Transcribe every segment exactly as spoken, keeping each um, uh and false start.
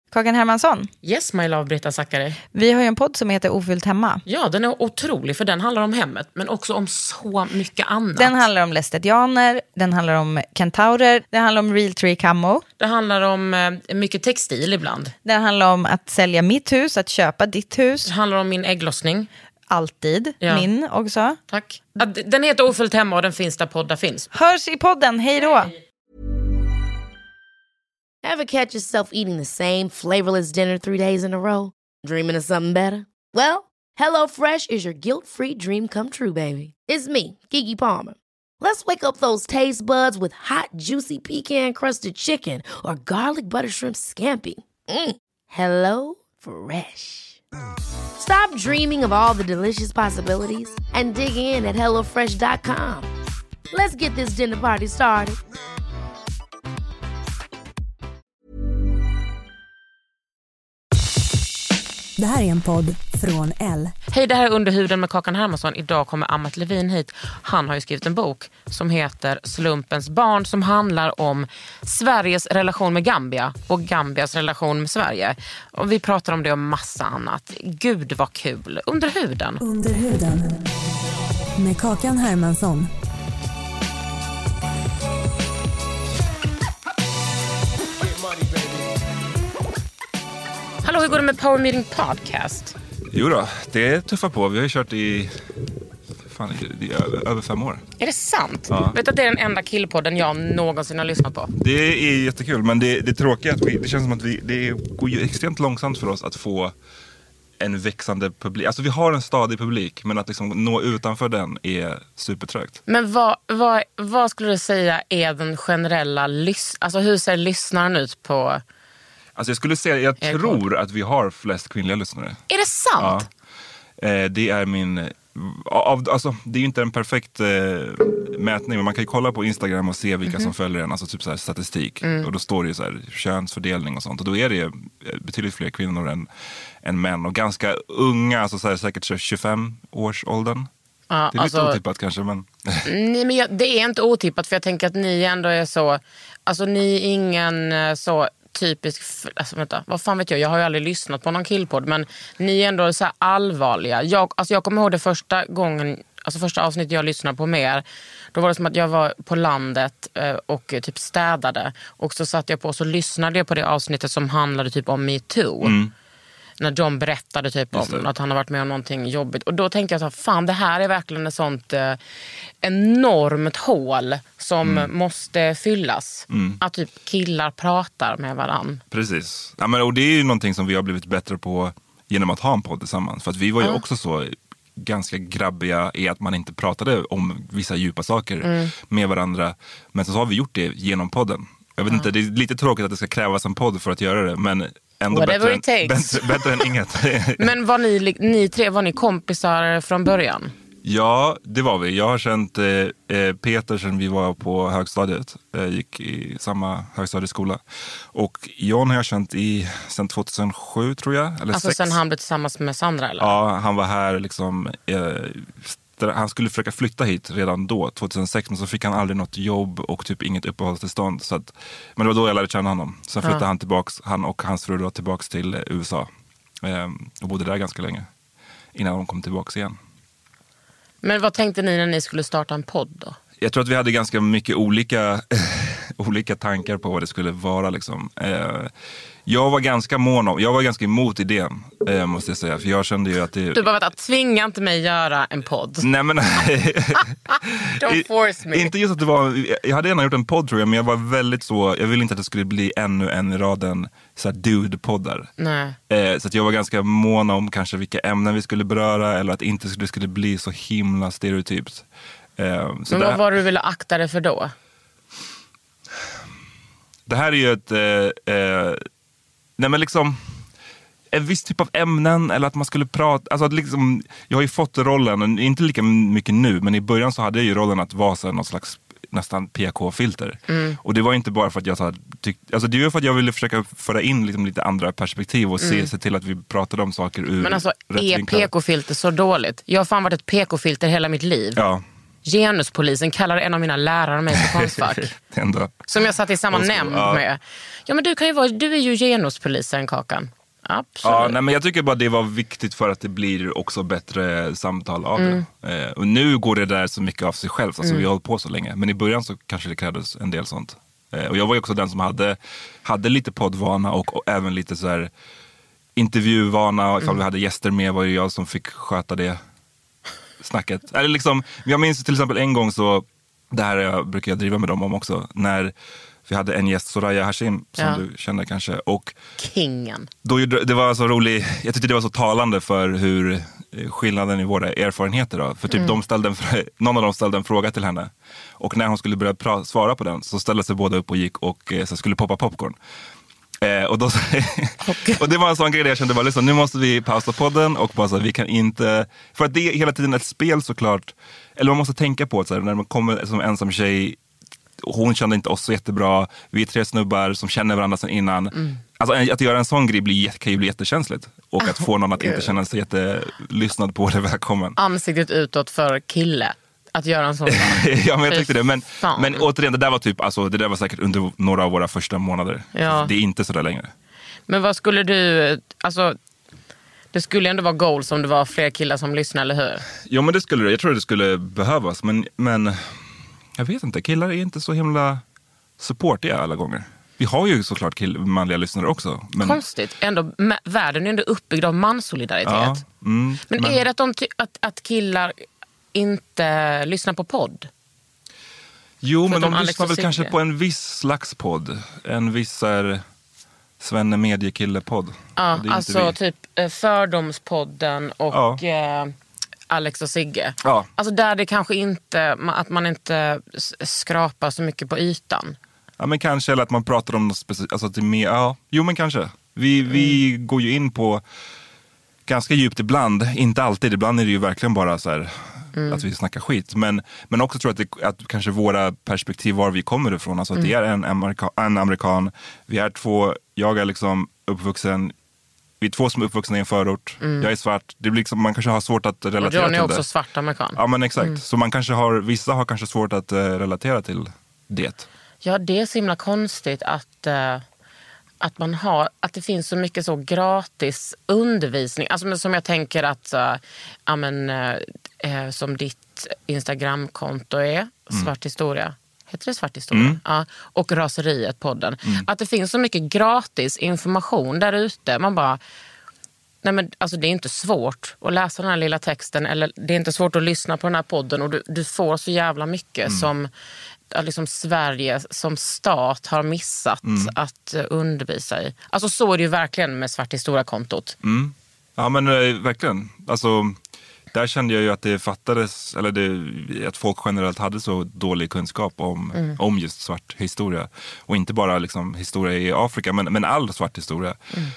Kakan Hermansson. Yes, my love, Britta Zackari. Vi har ju en podd som heter Ofyllt hemma. Ja, den är otrolig för den handlar om hemmet, men också om så mycket annat. Den handlar om lästetianer, den handlar om kentaurer, den handlar om real tree camo. Det handlar om eh, mycket textil ibland. Den handlar om att sälja mitt hus, att köpa ditt hus. Det handlar om min ägglossning. Alltid, ja. Min också. Tack. Den heter Ofyllt hemma och den finns där poddar finns. Hörs i podden, hej då! Ever catch yourself eating the same flavorless dinner three days in a row? Dreaming of something better? Well, HelloFresh is your guilt-free dream come true, baby. It's me, Keke Palmer. Let's wake up those taste buds with hot, juicy pecan-crusted chicken or garlic butter shrimp scampi. Mm. Hello Fresh. Stop dreaming of all the delicious possibilities and dig in at hello fresh dot com. Let's get this dinner party started. Det här är en podd från L. Hej, det här är Underhuden med Kakan Hermansson. Idag kommer Amat Levin hit. Han har ju skrivit en bok som heter Slumpens barn, som handlar om Sveriges relation med Gambia och Gambias relation med Sverige. Och vi pratar om det och massa annat. Gud vad kul. Underhuden. Underhuden med Kakan Hermansson. Hallå, hur går det med Power Meeting Podcast? Jo då, det är tuffa på. Vi har ju kört i, fan, i över, över fem år. Är det sant? Ja. Vet du att det är den enda killpodden jag någonsin har lyssnat på? Det är jättekul, men det, det är tråkigt att vi, det känns som att vi, det går ju extremt långsamt för oss att få en växande publik. Alltså vi har en stadig publik, men att liksom nå utanför den är supertrögt. Men vad, vad, vad skulle du säga är den generella lys- alltså hur ser lyssnaren ut på? Alltså jag skulle säga, jag jag tror att vi har flest kvinnliga lyssnare. Är det sant? Ja. Eh, det är min... Av, alltså, det är ju inte en perfekt eh, mätning, men man kan ju kolla på Instagram och se vilka mm-hmm. som följer en, alltså typ så här statistik. Mm. Och då står det ju så här könsfördelning och sånt. Och då är det betydligt fler kvinnor än, än män. Och ganska unga, alltså så här, säkert tjugofem års åldern. Ja, det är lite alltså, otippat kanske, men... Nej, men jag, det är inte otippat, för jag tänker att ni ändå är så... Alltså ni är ingen så... typisk, alltså vänta, vad fan vet jag, jag har ju aldrig lyssnat på någon killpodd, men ni är ändå så här allvarliga. Jag, alltså jag kommer ihåg det första gången, alltså första avsnittet jag lyssnade på mer, då var det som att jag var på landet eh, och typ städade, och så satt jag på och så lyssnade jag på det avsnittet som handlade typ om Me Too. Mm. När John berättade typ om att han har varit med om någonting jobbigt. Och då tänkte jag så här, fan, det här är verkligen ett sånt eh, enormt hål som mm. måste fyllas. Mm. Att typ killar pratar med varann. Precis. Ja, men, och det är ju någonting som vi har blivit bättre på genom att ha en podd tillsammans. För att vi var ju ja. också så ganska grabbiga i att man inte pratade om vissa djupa saker mm. med varandra. Men så har vi gjort det genom podden. Jag vet ja. inte, det är lite tråkigt att det ska krävas en podd för att göra det, men... ändå bättre än, bättre, bättre än inget. Men var ni, ni tre, var ni kompisar från början? Ja, det var vi. Jag har känt eh, Peter sedan vi var på högstadiet. Jag gick i samma högstadieskola. Och John har jag känt i sedan tjugohundrasju, tror jag. Eller alltså sex. Sen han blev tillsammans med Sandra, eller? Ja, han var här liksom... Eh, han skulle försöka flytta hit redan då, tjugohundrasex, men så fick han aldrig något jobb och typ inget uppehållstillstånd. Så att, men det var då jag lärde känna honom. Sen flyttade ja. han tillbaks, han och hans fru då tillbaks till U S A. Eh, och bodde där ganska länge innan de kom tillbaks igen. Men vad tänkte ni när ni skulle starta en podd då? Jag tror att vi hade ganska mycket olika, olika tankar på vad det skulle vara liksom. Eh, jag var ganska mån om, jag var ganska emot idén, eh, måste jag säga. För jag kände ju att det... Du bara vet att tvinga inte mig göra en podd. Nej men... Don't force me. Inte just att det var, jag hade gärna gjort en podd tror jag, men jag var väldigt så, jag ville inte att det skulle bli ännu en i raden så här dude-poddar. Nej. Eh, så att jag var ganska mån om kanske vilka ämnen vi skulle beröra, eller att inte det skulle bli så himla stereotypt. Eh, så men vad där... var du ville akta dig för då? Det här är ju ett... Eh, eh, nej men liksom... En viss typ av ämnen, eller att man skulle prata... Alltså att liksom, jag har ju fått rollen, inte lika mycket nu, men i början så hade jag ju rollen att vara så någon slags nästan P K-filter. Mm. Och det var inte bara för att jag så här, tyck, alltså det var för att jag ville försöka föra in liksom lite andra perspektiv och se, mm. se till att vi pratade om saker ur... Men alltså, är P K-filter så dåligt? Jag har fan varit ett P K-filter hela mitt liv. Ja. Genuspolisen kallade en av mina lärare mig för konstfack. Ändå. Som jag satt i samma nämnd ja. med. Ja, men du kan ju vara, du är ju genuspolisen, Kakan. Absolut. Ja, nej, men jag tycker bara det var viktigt för att det blir också bättre samtal av mm. det. Eh, och nu går det där så mycket av sig själv. Alltså mm. vi har hållit på så länge. Men i början så kanske det krävdes en del sånt. Eh, och jag var ju också den som hade, hade lite poddvana och, och även lite så här intervjuvana. Ifall mm. vi hade gäster med var det jag som fick sköta det snacket. Eller liksom, jag minns till exempel en gång så, det här jag brukar jag driva med dem om också, när vi hade en gäst, Soraya Hashim, som ja. du känner kanske. Och Kingen. Då, det var så roligt, jag tyckte det var så talande för hur skillnaden i våra erfarenheter då. För typ mm. de ställde en, någon av dem ställde en fråga till henne. Och när hon skulle börja pra- svara på den så ställde sig båda upp och gick och så skulle poppa popcorn. Eh, och, då, och det var en sån grej där jag kände bara, liksom, nu måste vi pausa podden och bara så här, vi kan inte, för att det är hela tiden ett spel såklart, eller man måste tänka på att när man kommer som ensam tjej, hon kände inte oss så jättebra, vi är tre snubbar som känner varandra sedan innan. Mm. Alltså att göra en sån grej blir, kan ju bli jättekänsligt. Och att få någon att inte känna sig jättelyssnad på det välkommen. Ansiktet utåt för kille. Att göra en sån ja, men jag tyckte det. Men, men återigen, det där var typ, alltså, det där var säkert under några av våra första månader. Ja. Det är inte så där längre. Men vad skulle du, alltså, det skulle ändå vara goals om det var fler killar som lyssnar, eller hur? Jo, men det skulle det. Jag tror det skulle behövas. Men, men jag vet inte, killar är inte så himla supportiga alla gånger. Vi har ju såklart kill- manliga lyssnare också. Men... Konstigt. Ändå, m- världen är ändå uppbyggd av mansolidaritet. Ja, mm, men, men är det att, de ty- att, att killar inte lyssnar på podd? Jo, för men de, de lyssnar väl kanske på en viss slags podd. En viss här, Svenne Mediekille-podd. Ja, alltså typ Fördomspodden och ja. eh, Alex och Sigge. Ja. Alltså där det kanske inte, att man inte skrapar så mycket på ytan. Ja, men kanske, eller att man pratar om något speciellt. Alltså till mer, ja, jo men kanske. Vi, mm. vi går ju in på ganska djupt ibland. Inte alltid, ibland är det ju verkligen bara så här mm. att vi snackar skit. Men, men också tror jag att, det, att kanske våra perspektiv var vi kommer ifrån. Alltså att mm. det är en, amerika, en amerikan. Vi är två, jag är liksom uppvuxen, vi är två som är uppvuxna i en förort. Mm. Jag är svart. Det blir liksom, man kanske har svårt att relatera till det. Och John är också svart amerikan. Ja, men exakt. Mm. Så man kanske har, vissa har kanske svårt att uh, relatera till det. Ja, det är så himla konstigt att, uh, att man har, att det finns så mycket så gratis undervisning. Alltså som jag tänker att, uh, ja, men, uh, uh, som ditt Instagramkonto är, mm. Svart historia. Heter det Svart historia? Mm. Ja. Och Raseriet, podden. Mm. Att det finns så mycket gratis information där ute. Man bara, nej men alltså det är inte svårt att läsa den här lilla texten. Eller det är inte svårt att lyssna på den här podden. Och du, du får så jävla mycket mm. som liksom Sverige som stat har missat mm. att undervisa i. Alltså så är det ju verkligen med Svart historia-kontot. Mm. Ja men äh, verkligen. Alltså där kände jag ju att det fattades, eller det, att folk generellt hade så dålig kunskap om, mm. om just svart historia. Och inte bara liksom historia i Afrika, men, men all svart historia.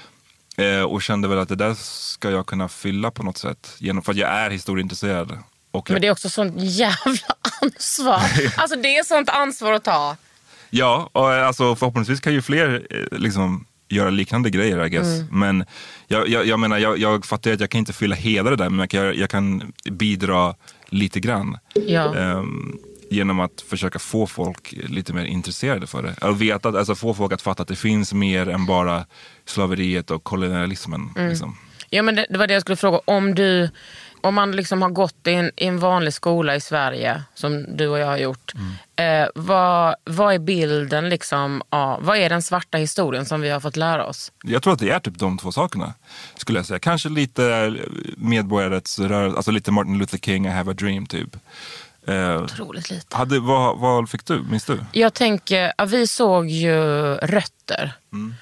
Mm. Eh, och kände väl att det där ska jag kunna fylla på något sätt. Genom, för att jag är historieintresserad. Och jag... Men det är också sånt jävla ansvar. Alltså det är sånt ansvar att ta. Ja, och alltså förhoppningsvis kan ju fler eh, liksom göra liknande grejer, I guess. Mm. Men jag, jag, jag menar, jag, jag fattar att jag kan inte fylla hela det där, men jag, jag kan bidra lite grann. Ja. Um, genom att försöka få folk lite mer intresserade för det. Och veta, alltså få folk att fatta att det finns mer än bara slaveriet och kolonialismen. Mm. Liksom. Ja, men det, det var det jag skulle fråga. Om du... Om man liksom har gått i en, i en vanlig skola i Sverige, som du och jag har gjort, mm. eh, vad, vad är bilden liksom av, vad är den svarta historien som vi har fått lära oss? Jag tror att det är typ de två sakerna, skulle jag säga. Kanske lite medborgarrättsrörelse, alltså lite Martin Luther King, I have a dream typ. Eh, Otroligt lite. Hade, vad, vad fick du, minns du? Jag tänker, ja, vi såg ju Rötter. Mm.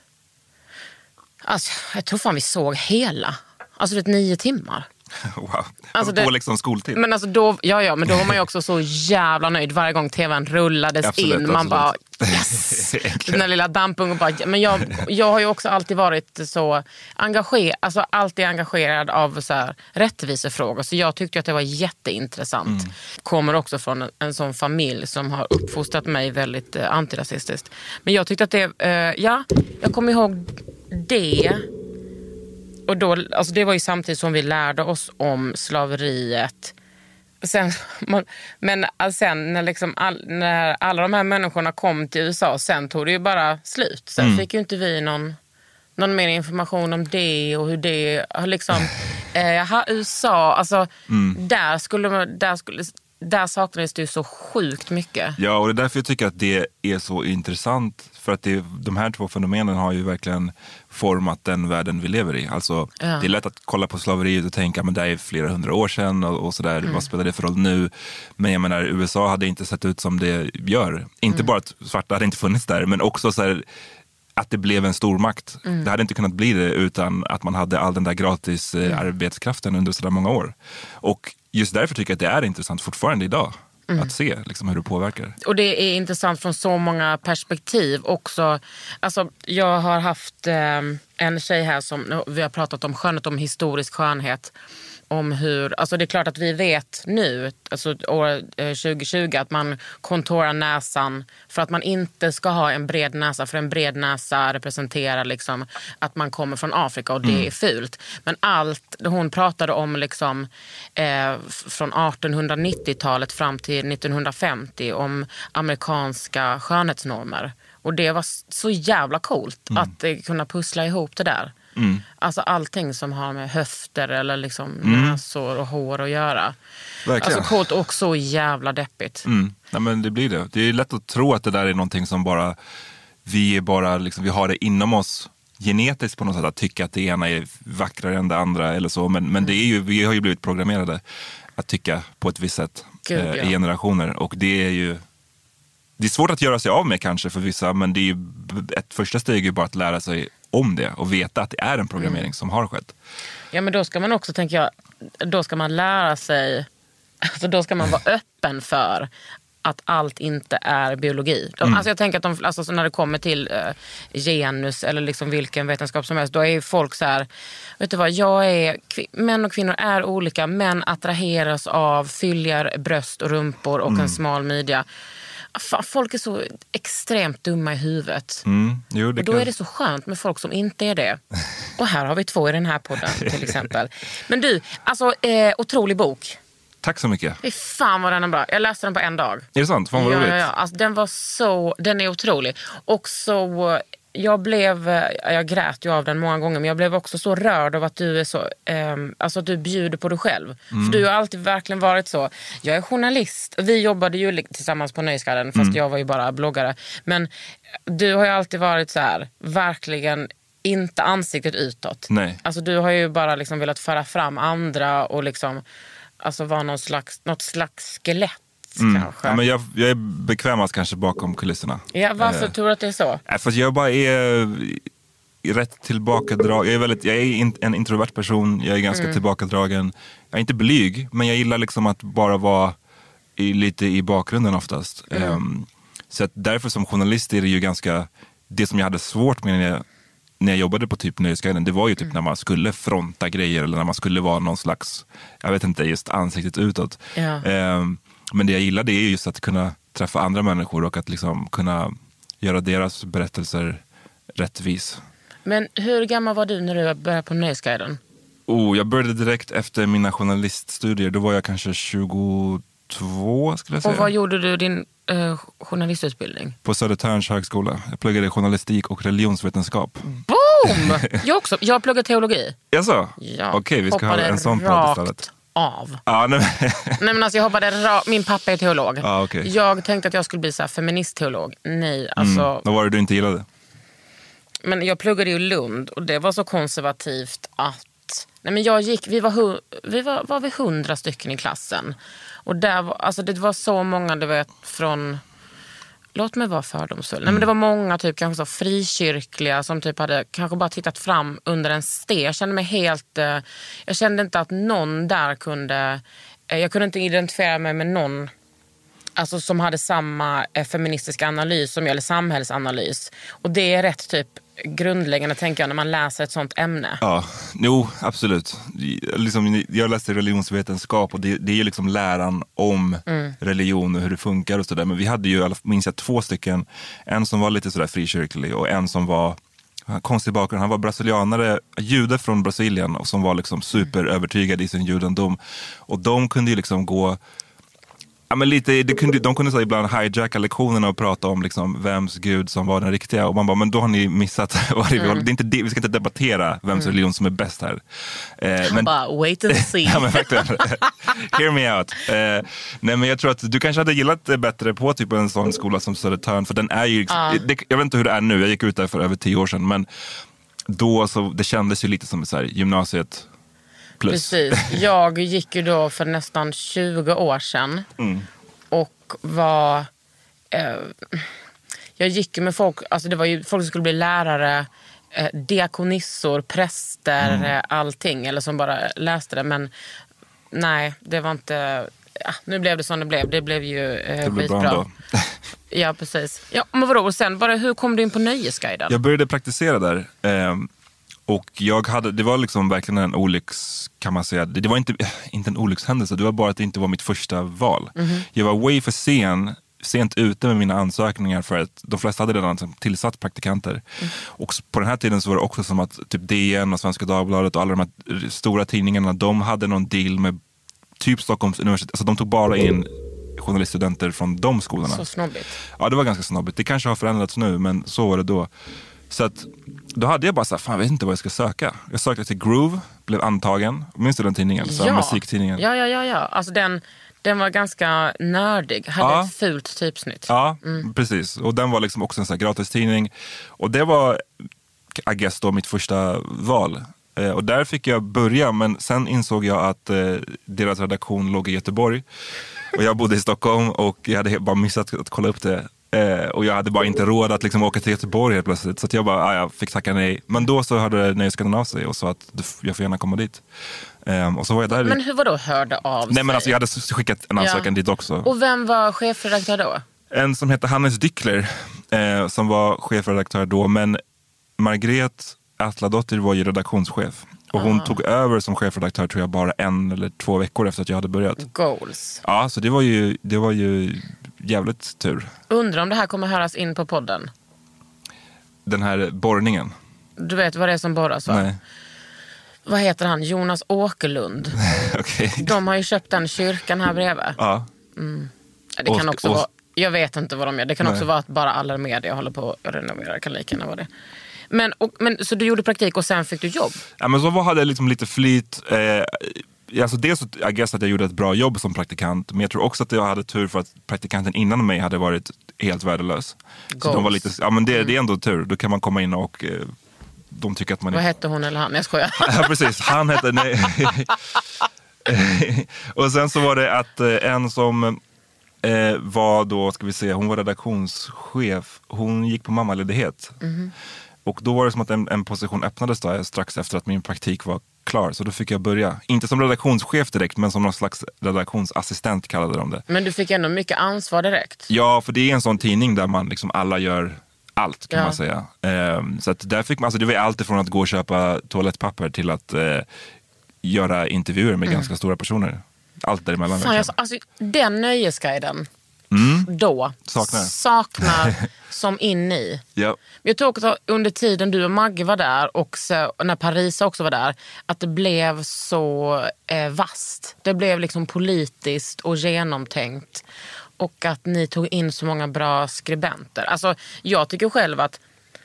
Alltså, jag tror fan vi såg hela. Alltså det är nio timmar. Wow. Alltså det, på liksom skoltid. Men alltså då, ja, ja, men då var man ju också så jävla nöjd varje gång tvn rullades absolut, in. Man absolut. Bara, yes! Den där lilla dampungen bara, men jag, jag har ju också alltid varit så engagerad, alltså alltid engagerad av så här rättvisefrågor. Så jag tyckte att det var jätteintressant. Mm. Kommer också från en, en sån familj som har uppfostrat mig väldigt eh, antirasistiskt. Men jag tyckte att det, eh, ja, jag kommer ihåg det. Och då, alltså det var ju samtidigt som vi lärde oss om slaveriet. sen, man, men sen när, liksom all, när alla de här människorna kom till U S A, sen tog det ju bara slut. Sen mm. fick ju inte vi någon, någon mer information om det och hur det har liksom... eh, U S A, alltså mm. där skulle där skulle där saknades det ju så sjukt mycket. Ja, och det är därför jag tycker att det är så intressant. För att det, de här två fenomenen har ju verkligen format den världen vi lever i. Alltså, ja. Det är lätt att kolla på slaveriet och tänka men det är flera hundra år sedan och, och sådär. Mm. Vad spelar det för roll nu? Men jag menar, U S A hade inte sett ut som det gör. Inte mm. bara att svarta hade inte funnits där, men också så här, att det blev en stormakt. Mm. Det hade inte kunnat bli det utan att man hade all den där gratis mm. arbetskraften under så där många år. Och just därför tycker jag att det är intressant fortfarande idag. Mm. Att se liksom, hur det påverkar. Och det är intressant från så många perspektiv också. Alltså, jag har haft eh, en tjej här som vi har pratat om skönhet, om historisk skönhet. Om hur, alltså det är klart att vi vet nu, alltså år tjugo tjugo, att man kontorar näsan för att man inte ska ha en bred näsa. För en bred näsa representerar liksom att man kommer från Afrika och det mm. är fult. Men allt, hon pratade om liksom eh, från artonhundranittiotalet fram till nittonhundrafemtio om amerikanska skönhetsnormer. Och det var så jävla coolt mm. att eh, kunna pussla ihop det där. Mm. Alltså allting som har med höfter eller liksom mm. näsor och hår att göra. Verkligen. Alltså coolt och så jävla deppigt. Mm. Ja, men det blir det. Det är lätt att tro att det där är någonting som bara vi är bara liksom, vi har det inom oss genetiskt på något sätt att tycka att det ena är vackrare än det andra eller så. Men, men det är ju, vi har ju blivit programmerade att tycka på ett visst sätt Gud, eh, ja. i generationer. Och det är ju det är svårt att göra sig av med kanske för vissa, men det är ju ett första steg är bara att lära sig om det och veta att det är en programmering mm. som har skett. Ja, men då ska man också, tänker jag, då ska man lära sig, alltså då ska man vara öppen för att allt inte är biologi. De, mm. Alltså jag tänker att de, alltså när det kommer till uh, genus eller liksom vilken vetenskap som helst, då är ju folk så här, vet du vad, jag är, män och kvinnor är olika, män attraheras av fylligare bröst och rumpor och mm. en smal midja. Fan, folk är så extremt dumma i huvudet. Mm, jo, det och då kan... är det så skönt med folk som inte är det. Och här har vi två i den här podden till exempel. Men du, alltså eh, otrolig bok. Tack så mycket. Fy fan vad den är bra. Jag läste den på en dag. Är det sant? Fan vad ja, roligt. ja, ja. Alltså, den var så, den är otrolig. Och så, jag blev, jag grät ju av den många gånger, men jag blev också så rörd av att du är så, eh, alltså att du bjuder på dig själv. Mm. För du har alltid verkligen varit så. Jag är journalist. Vi jobbade ju tillsammans på Nöjesguiden, fast mm. jag var ju bara bloggare. Men du har ju alltid varit så här, verkligen inte ansiktet utåt. Nej. Alltså du har ju bara liksom velat föra fram andra och liksom, alltså vara någon slags, något slags skelett. Mm. Ja, men jag, jag är bekvämast kanske bakom kulisserna. Ja, varför eh, tror du att det är så? För att jag bara är rätt tillbakadrag. Jag är, väldigt, jag är in, en introvert person. Jag är ganska mm. tillbakadragen. Jag är inte blyg, men jag gillar liksom att bara vara i, lite i bakgrunden oftast. Mm. Um, så att därför som journalist är det ju ganska, det som jag hade svårt med när jag, när jag jobbade på typ Nöjesguiden, det var ju typ mm. när man skulle fronta grejer eller när man skulle vara någon slags, jag vet inte, just ansiktet utåt. Ja. Um, Men det jag gillar det är just att kunna träffa andra människor och att liksom kunna göra deras berättelser rättvis. Men hur gammal var du när du började på Nöjesguiden? Oh, jag började direkt efter mina journaliststudier. Då var jag kanske tjugotvå skulle jag säga. Och vad gjorde du din eh, journalistutbildning? På Södertörns högskola. Jag pluggade journalistik och religionsvetenskap. Boom! Jag också. Jag pluggade teologi. Jaså? Ja. Okej, okay, vi ska ha en sån podd istället. Av. Ah, nej. nej men alltså jag hoppade ra- min pappa är teolog. Ah, okay. Jag tänkte att jag skulle bli så här feministteolog. Nej, alltså. Mm. Vad var det du inte gillade? Men jag pluggade ju i Lund och det var så konservativt att nej men jag gick, vi var hu- vi var, var vi hundra stycken i klassen. Och där var, alltså det var så många, du vet, från, låt mig vara fördomsfull. Mm. Nej men det var många typ kanske så frikyrkliga som typ hade kanske bara tittat fram under en steg. Jag kände mig helt, eh, jag kände inte att någon där kunde, eh, jag kunde inte identifiera mig med någon alltså som hade samma eh, feministiska analys som jag, eller samhällsanalys. Och det är rätt typ grundläggande, tänker jag, när man läser ett sånt ämne. Ja, jo, absolut. Liksom, jag läste religionsvetenskap och det, det är ju liksom läran om mm. religion och hur det funkar och sådär. Men vi hade ju, minns jag, två stycken. En som var lite sådär frikyrklig och en som var konstig bakgrund. Han var brasilianare, jude från Brasilien och som var liksom superövertygad i sin judendom. Och de kunde ju liksom gå... Ja, men lite, det kunde, de kunde så ibland hijacka lektionerna och prata om liksom vems gud som var den riktiga. Och man bara, men då har ni missat vad det mm. det är inte det, vi ska inte debattera vems mm. religion som är bäst här. Eh, men, bara, wait and see. Ja, men verkligen. Hear me out. Eh, nej, men jag tror att du kanske hade gillat det bättre på typ en sån skola som Södertörn. För den är ju, uh. det, jag vet inte hur det är nu, jag gick ut där för över tio år sedan. Men då så, det kändes ju lite som så här, gymnasiet. Plus. Precis. Jag gick ju då för nästan tjugo år sedan mm. och var eh, jag gick ju med folk, alltså det var ju folk som skulle bli lärare, eh, diakonissor, präster, mm. eh, allting, eller som bara läste det, men nej, det var inte, ja, nu blev det som det blev, det blev ju eh, det blev skitbra. Bra ändå. Ja, precis. Ja, men vadå, och sen bara, hur kom du in på Nöjesguiden? Jag började praktisera där. Eh, Och jag hade, det var liksom verkligen en olycks, kan man säga. Det var inte, inte en olyckshändelse, det var bara att det inte var mitt första val. Mm-hmm. Jag var way för sen, sent ute med mina ansökningar för att de flesta hade redan tillsatt praktikanter. Mm. Och på den här tiden så var det också som att typ D N och Svenska Dagbladet och alla de här stora tidningarna, de hade någon deal med typ Stockholms universitet. Alltså de tog bara in journaliststudenter från de skolorna. Så snobbigt. Ja, det var ganska snobbigt. Det kanske har förändrats nu, men så var det då. Så att då hade jag bara så här, fan jag vet inte vad jag ska söka. Jag sökte till Groove, blev antagen. Minns du den tidningen? Så ja. Musiktidningen. Ja, ja, ja, ja. Alltså den, den var ganska nördig. Hade ja. ett fult typsnitt. Ja, mm. precis. Och den var liksom också en sån här gratis tidning. Och det var, I guess då, mitt första val. Eh, och där fick jag börja, men sen insåg jag att eh, deras redaktion låg i Göteborg. Och jag bodde i Stockholm och jag hade bara missat att kolla upp det. Eh, och jag hade bara inte råd att liksom åka till Göteborg helt plötsligt. Så att jag bara, ah, jag fick tacka nej. Men då så hörde Nöjesguiden av sig och sa att jag får gärna komma dit. Eh, och så var jag där. Men hur var då hörde av sig? Nej, men alltså jag hade skickat en ansökan ja. dit också. Och vem var chefredaktör då? En som heter Hannes Dyckler eh, som var chefredaktör då. Men Margret Atladottir var ju redaktionschef. Och hon ah. tog över som chefredaktör tror jag bara en eller två veckor efter att jag hade börjat. Goals. Ja, så det var ju, det var ju jävligt tur. Undrar om det här kommer höras in på podden. Den här borrningen. Du vet vad det är som borras, va? Nej. Vad heter han? Jonas Åkerlund. Okay. De har ju köpt den kyrkan här bredvid. Ja. Mm. Det kan också Ås- vara... Jag vet inte vad de gör. Det kan Nej. också vara att bara alla medier håller på att renovera. Kan lika gärna vara det. Men, och, men, så du gjorde praktik och sen fick du jobb? Ja, men så hade jag liksom lite flyt. Eh, alltså dels så jag guess att jag gjorde ett bra jobb som praktikant. Men jag tror också att jag hade tur för att praktikanten innan mig hade varit helt värdelös. Goals. Så de var lite, ja, men det, mm. det är ändå tur. Då kan man komma in och eh, de tycker att man... Vad är... hette hon eller han? Jag skojar. Ja, precis. Han hette... Nej. Och sen så var det att eh, en som... Eh, var då, ska vi se, hon var redaktionschef. Hon gick på mammaledighet. Mm. Och då var det som att en, en position öppnades då, strax efter att min praktik var klar. Så då fick jag börja. Inte som redaktionschef direkt, men som någon slags redaktionsassistent kallade de det. Men du fick ändå mycket ansvar direkt? Ja, för det är en sån tidning där man liksom alla gör allt kan ja. man säga. Eh, så att där fick man, alltså det var allt ifrån att gå och köpa toalettpapper till att eh, göra intervjuer med mm. ganska stora personer. Allt däremellan. Fan, jag, alltså, den Nöjesguiden mm. då saknar, saknar som in i. Ja. Jag tror också under tiden du och Maggie var där och så, när Parisa också var där, att det blev så eh, vast. Det blev liksom politiskt och genomtänkt. Och att ni tog in så många bra skribenter. Alltså, jag tycker själv att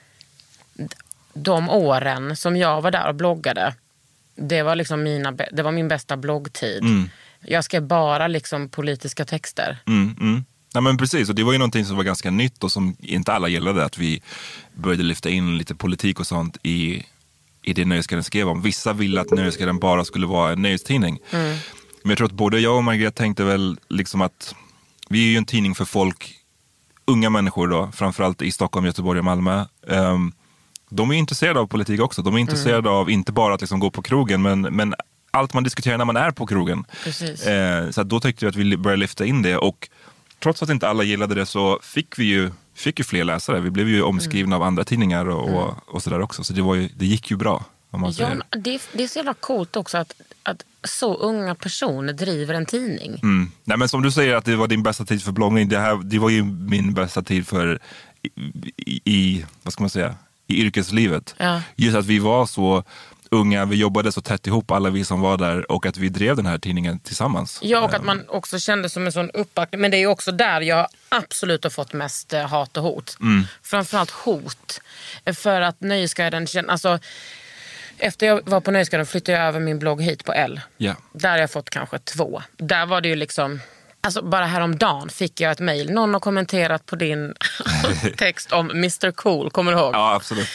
de åren som jag var där och bloggade, det var liksom mina, det var min bästa bloggtid. Mm. Jag skrev bara liksom politiska texter. Mm, mm. Ja, men precis, och det var ju någonting som var ganska nytt och som inte alla gillade, att vi började lyfta in lite politik och sånt i, i det Nöjesguiden skrev om. Vissa ville att Nöjesguiden bara skulle vara en nöjestidning. Mm. Men jag tror att både jag och Margret tänkte väl liksom att vi är ju en tidning för folk, unga människor då, framförallt i Stockholm, Göteborg och Malmö. Um, de är intresserade av politik också. De är intresserade mm. av inte bara att liksom gå på krogen, men, men allt man diskuterar när man är på krogen. Eh, så att då tyckte jag att vi började lyfta in det. Och trots att inte alla gillade det så fick vi ju, fick ju fler läsare. Vi blev ju omskrivna mm. av andra tidningar och, och, och sådär också. Så det, var ju, det gick ju bra. Om man ja, det, det är så jävla coolt också att, att så unga personer driver en tidning. Mm. Nej, men som du säger att det var din bästa tid för bloggning. Det, här, det var ju min bästa tid för i, i, i vad ska man säga, i yrkeslivet. Ja. Just att vi var så unga, vi jobbade så tätt ihop alla vi som var där och att vi drev den här tidningen tillsammans. Ja, och att man också kände som en sån uppbackning. Men det är ju också där jag absolut har fått mest eh, hat och hot. Mm. Framförallt hot. För att Nöjesguiden känner, alltså efter jag var på Nöjesguiden flyttade jag över min blogg hit på L. Yeah. Där har jag fått kanske två. Där var det ju liksom, alltså bara häromdagen fick jag ett mejl. Någon har kommenterat på din text om mister Cool, kommer du ihåg? Ja, absolut.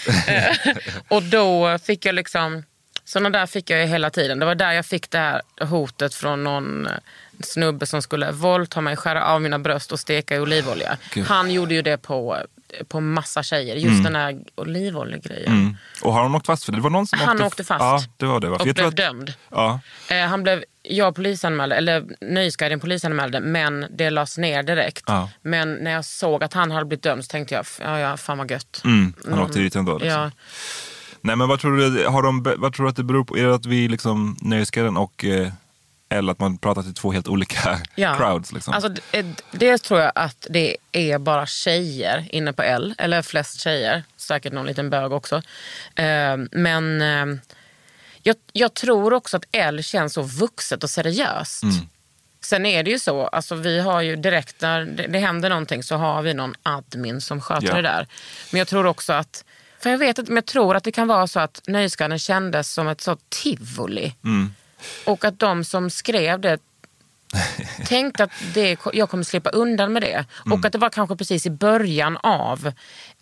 Och då fick jag liksom, sådana där fick jag ju hela tiden. Det var där jag fick det här hotet från någon snubbe som skulle våldta mig, skära av mina bröst och steka i olivolja. Gud. Han gjorde ju det på, på massa tjejer. Just mm. den här olivoljegrejen. Mm. Och har han åkt fast för det? Det var någon som han åkte, åkte fast. Ja, det var det. Va? Och jag blev att... dömd. Ja. Eh, han blev, jag polisanmälde, eller Nöjesguiden polisanmälde, men det lades ner direkt. Ja. Men när jag såg att han hade blivit dömd så tänkte jag, ja, ja fan vad gött. Mm. Han åkte dit ändå. Liksom. Ja. Nej, men vad tror du, har de, vad tror du att det beror på? Är det att vi liksom Nöjesguiden och eh, eller att man pratar till två helt olika ja. crowds? Liksom? Alltså, det tror jag att det är bara tjejer inne på L, eller flest tjejer, säkert någon liten bög också. Eh, men eh, jag, jag tror också att L känns så vuxet och seriöst. Mm. Sen är det ju så, alltså vi har ju direkt när det, det händer någonting så har vi någon admin som sköter ja. det där. Men jag tror också att, för jag vet inte, men jag tror att det kan vara så att Nöjesguiden kändes som ett så tivoli. Mm. Och att de som skrev det tänkte att det, jag kommer slippa undan med det. Mm. Och att det var kanske precis i början av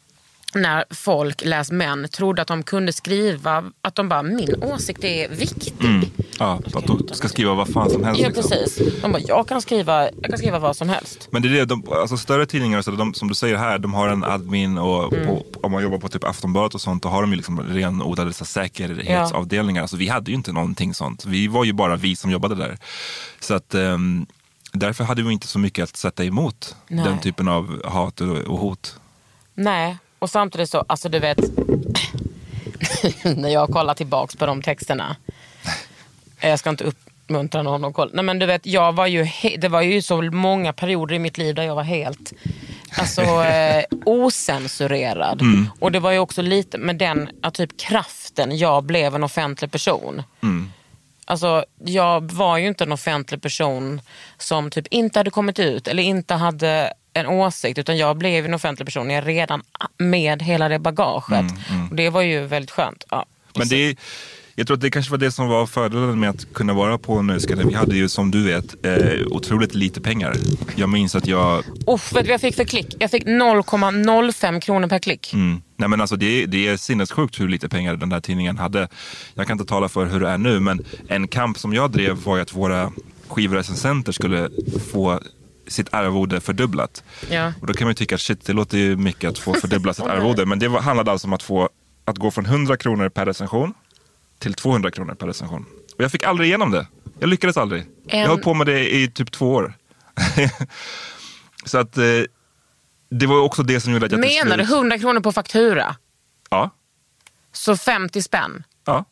när folk, läs män, trodde att de kunde skriva, att de bara, min åsikt är viktig. Mm. Ja, att de ska skriva vad fan som helst. Ja, liksom. precis. De bara, jag kan skriva, jag kan skriva vad som helst. Men det är det, de, alltså större tidningar, så de, som du säger här, de har en admin och mm. på, om man jobbar på typ Aftonbladet och sånt, då har de ju liksom renodlade säkerhetsavdelningar. Ja. Alltså vi hade ju inte någonting sånt. Vi var ju bara vi som jobbade där. Så att um, därför hade vi inte så mycket att sätta emot. Nej. Den typen av hat och, och hot. Nej. Och samtidigt så, alltså du vet, när jag kollar tillbaks på de texterna, jag ska inte uppmuntra någon att kolla. Nej men du vet, jag var ju, he- det var ju så många perioder i mitt liv där jag var helt, alltså eh, osensurerad. Mm. Och det var ju också lite med den ja, typ kraften jag blev en offentlig person. Mm. Alltså jag var ju inte en offentlig person som typ inte hade kommit ut eller inte hade en åsikt, utan jag blev en offentlig person. Jag är redan med hela det bagaget. Mm, mm. Och det var ju väldigt skönt. Ja. Men det är, jag tror att det kanske var det som var fördelen med att kunna vara på Nöjesguiden. Vi hade ju, som du vet, eh, otroligt lite pengar. Jag minns att jag... Uff, vet du vad jag fick för klick? Jag fick noll komma noll fem kronor per klick. Mm. Nej men alltså det, det är sinnessjukt hur lite pengar den där tidningen hade. Jag kan inte tala för hur det är nu, men en kamp som jag drev var ju att våra skivrecensenter skulle få sitt arvode fördubblat. Ja. Och då kan man ju tycka att shit, det låter ju mycket att få fördubbla sitt arvode. Men det var, handlade alltså om att få att gå från hundra kronor per recension till tvåhundra kronor per recension. Och jag fick aldrig igenom det. Jag lyckades aldrig. En... Jag höll på med det i typ två år. Så att eh, det var också det som gjorde att jag... Menar du hundra kronor på faktura? Ja. Så femtio spänn? Ja.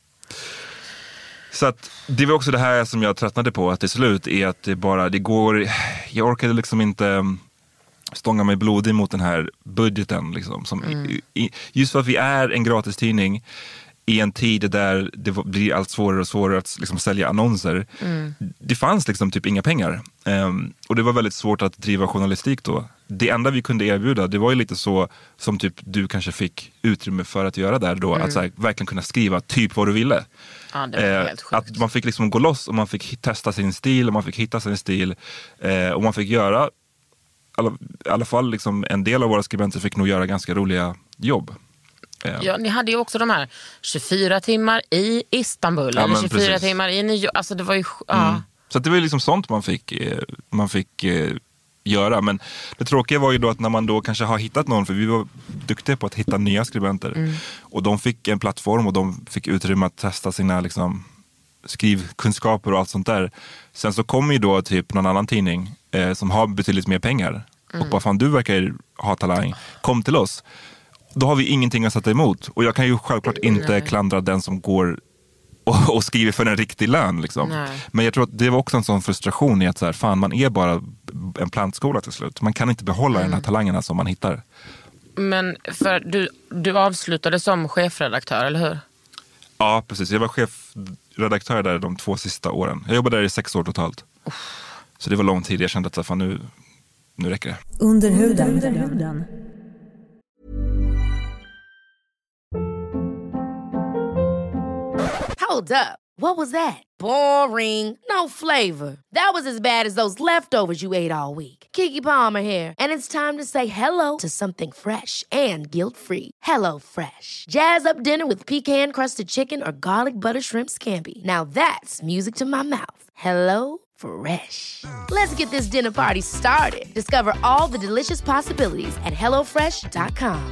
Så att det var också det här som jag tröttnade på, att till slut är att det bara, det går, jag orkade liksom inte stånga mig blodig mot den här budgeten liksom, som mm. i, just för att vi är en gratistidning i en tid där det blir allt svårare och svårare att liksom sälja annonser. Mm. Det fanns liksom typ inga pengar. Um, och det var väldigt svårt att driva journalistik då. Det enda vi kunde erbjuda, det var ju lite så som typ du kanske fick utrymme för att göra där då. Mm. Att så här, verkligen kunna skriva typ vad du ville. Ja, det var uh, helt sjukt. Att man fick liksom gå loss och man fick testa sin stil och man fick hitta sin stil. Uh, och man fick göra, alla, i alla fall liksom en del av våra skribenter fick nog göra ganska roliga jobb. Ja, ni hade ju också de här tjugofyra timmar i Istanbul, ja, eller tjugofyra precis. Timmar i New York. Alltså det var ju... Ja. Mm. Så det var ju liksom sånt man fick, man fick eh, göra. Men det tråkiga var ju då att när man då kanske har hittat någon, för vi var duktiga på att hitta nya skribenter. Mm. Och de fick en plattform och de fick utrymme att testa sina liksom, skrivkunskaper och allt sånt där. Sen så kommer ju då typ någon annan tidning eh, som har betydligt mer pengar. Mm. Och bara fan, du verkar ha talang. Kom till oss. Då har vi ingenting att sätta emot. Och jag kan ju självklart inte Nej. klandra den som går och, och skriver för en riktig lön. Liksom. Men jag tror att det var också en sån frustration i att så här, fan, man är bara en plantskola till slut. Man kan inte behålla mm. den här talangerna som man hittar. Men för du, du avslutade som chefredaktör, eller hur? Ja, precis. Jag var chefredaktör där de två sista åren. Jag jobbade där i sex år totalt. Oh. Så det var lång tid. Jag kände att fan, nu, nu räcker det. Under huden. Under huden. Hold up. What was that? Boring. No flavor. That was as bad as those leftovers you ate all week. Keke Palmer here, and it's time to say hello to something fresh and guilt-free. Hello Fresh. Jazz up dinner with pecan-crusted chicken or garlic butter shrimp scampi. Now that's music to my mouth. Hello Fresh. Let's get this dinner party started. Discover all the delicious possibilities at hello fresh dot com.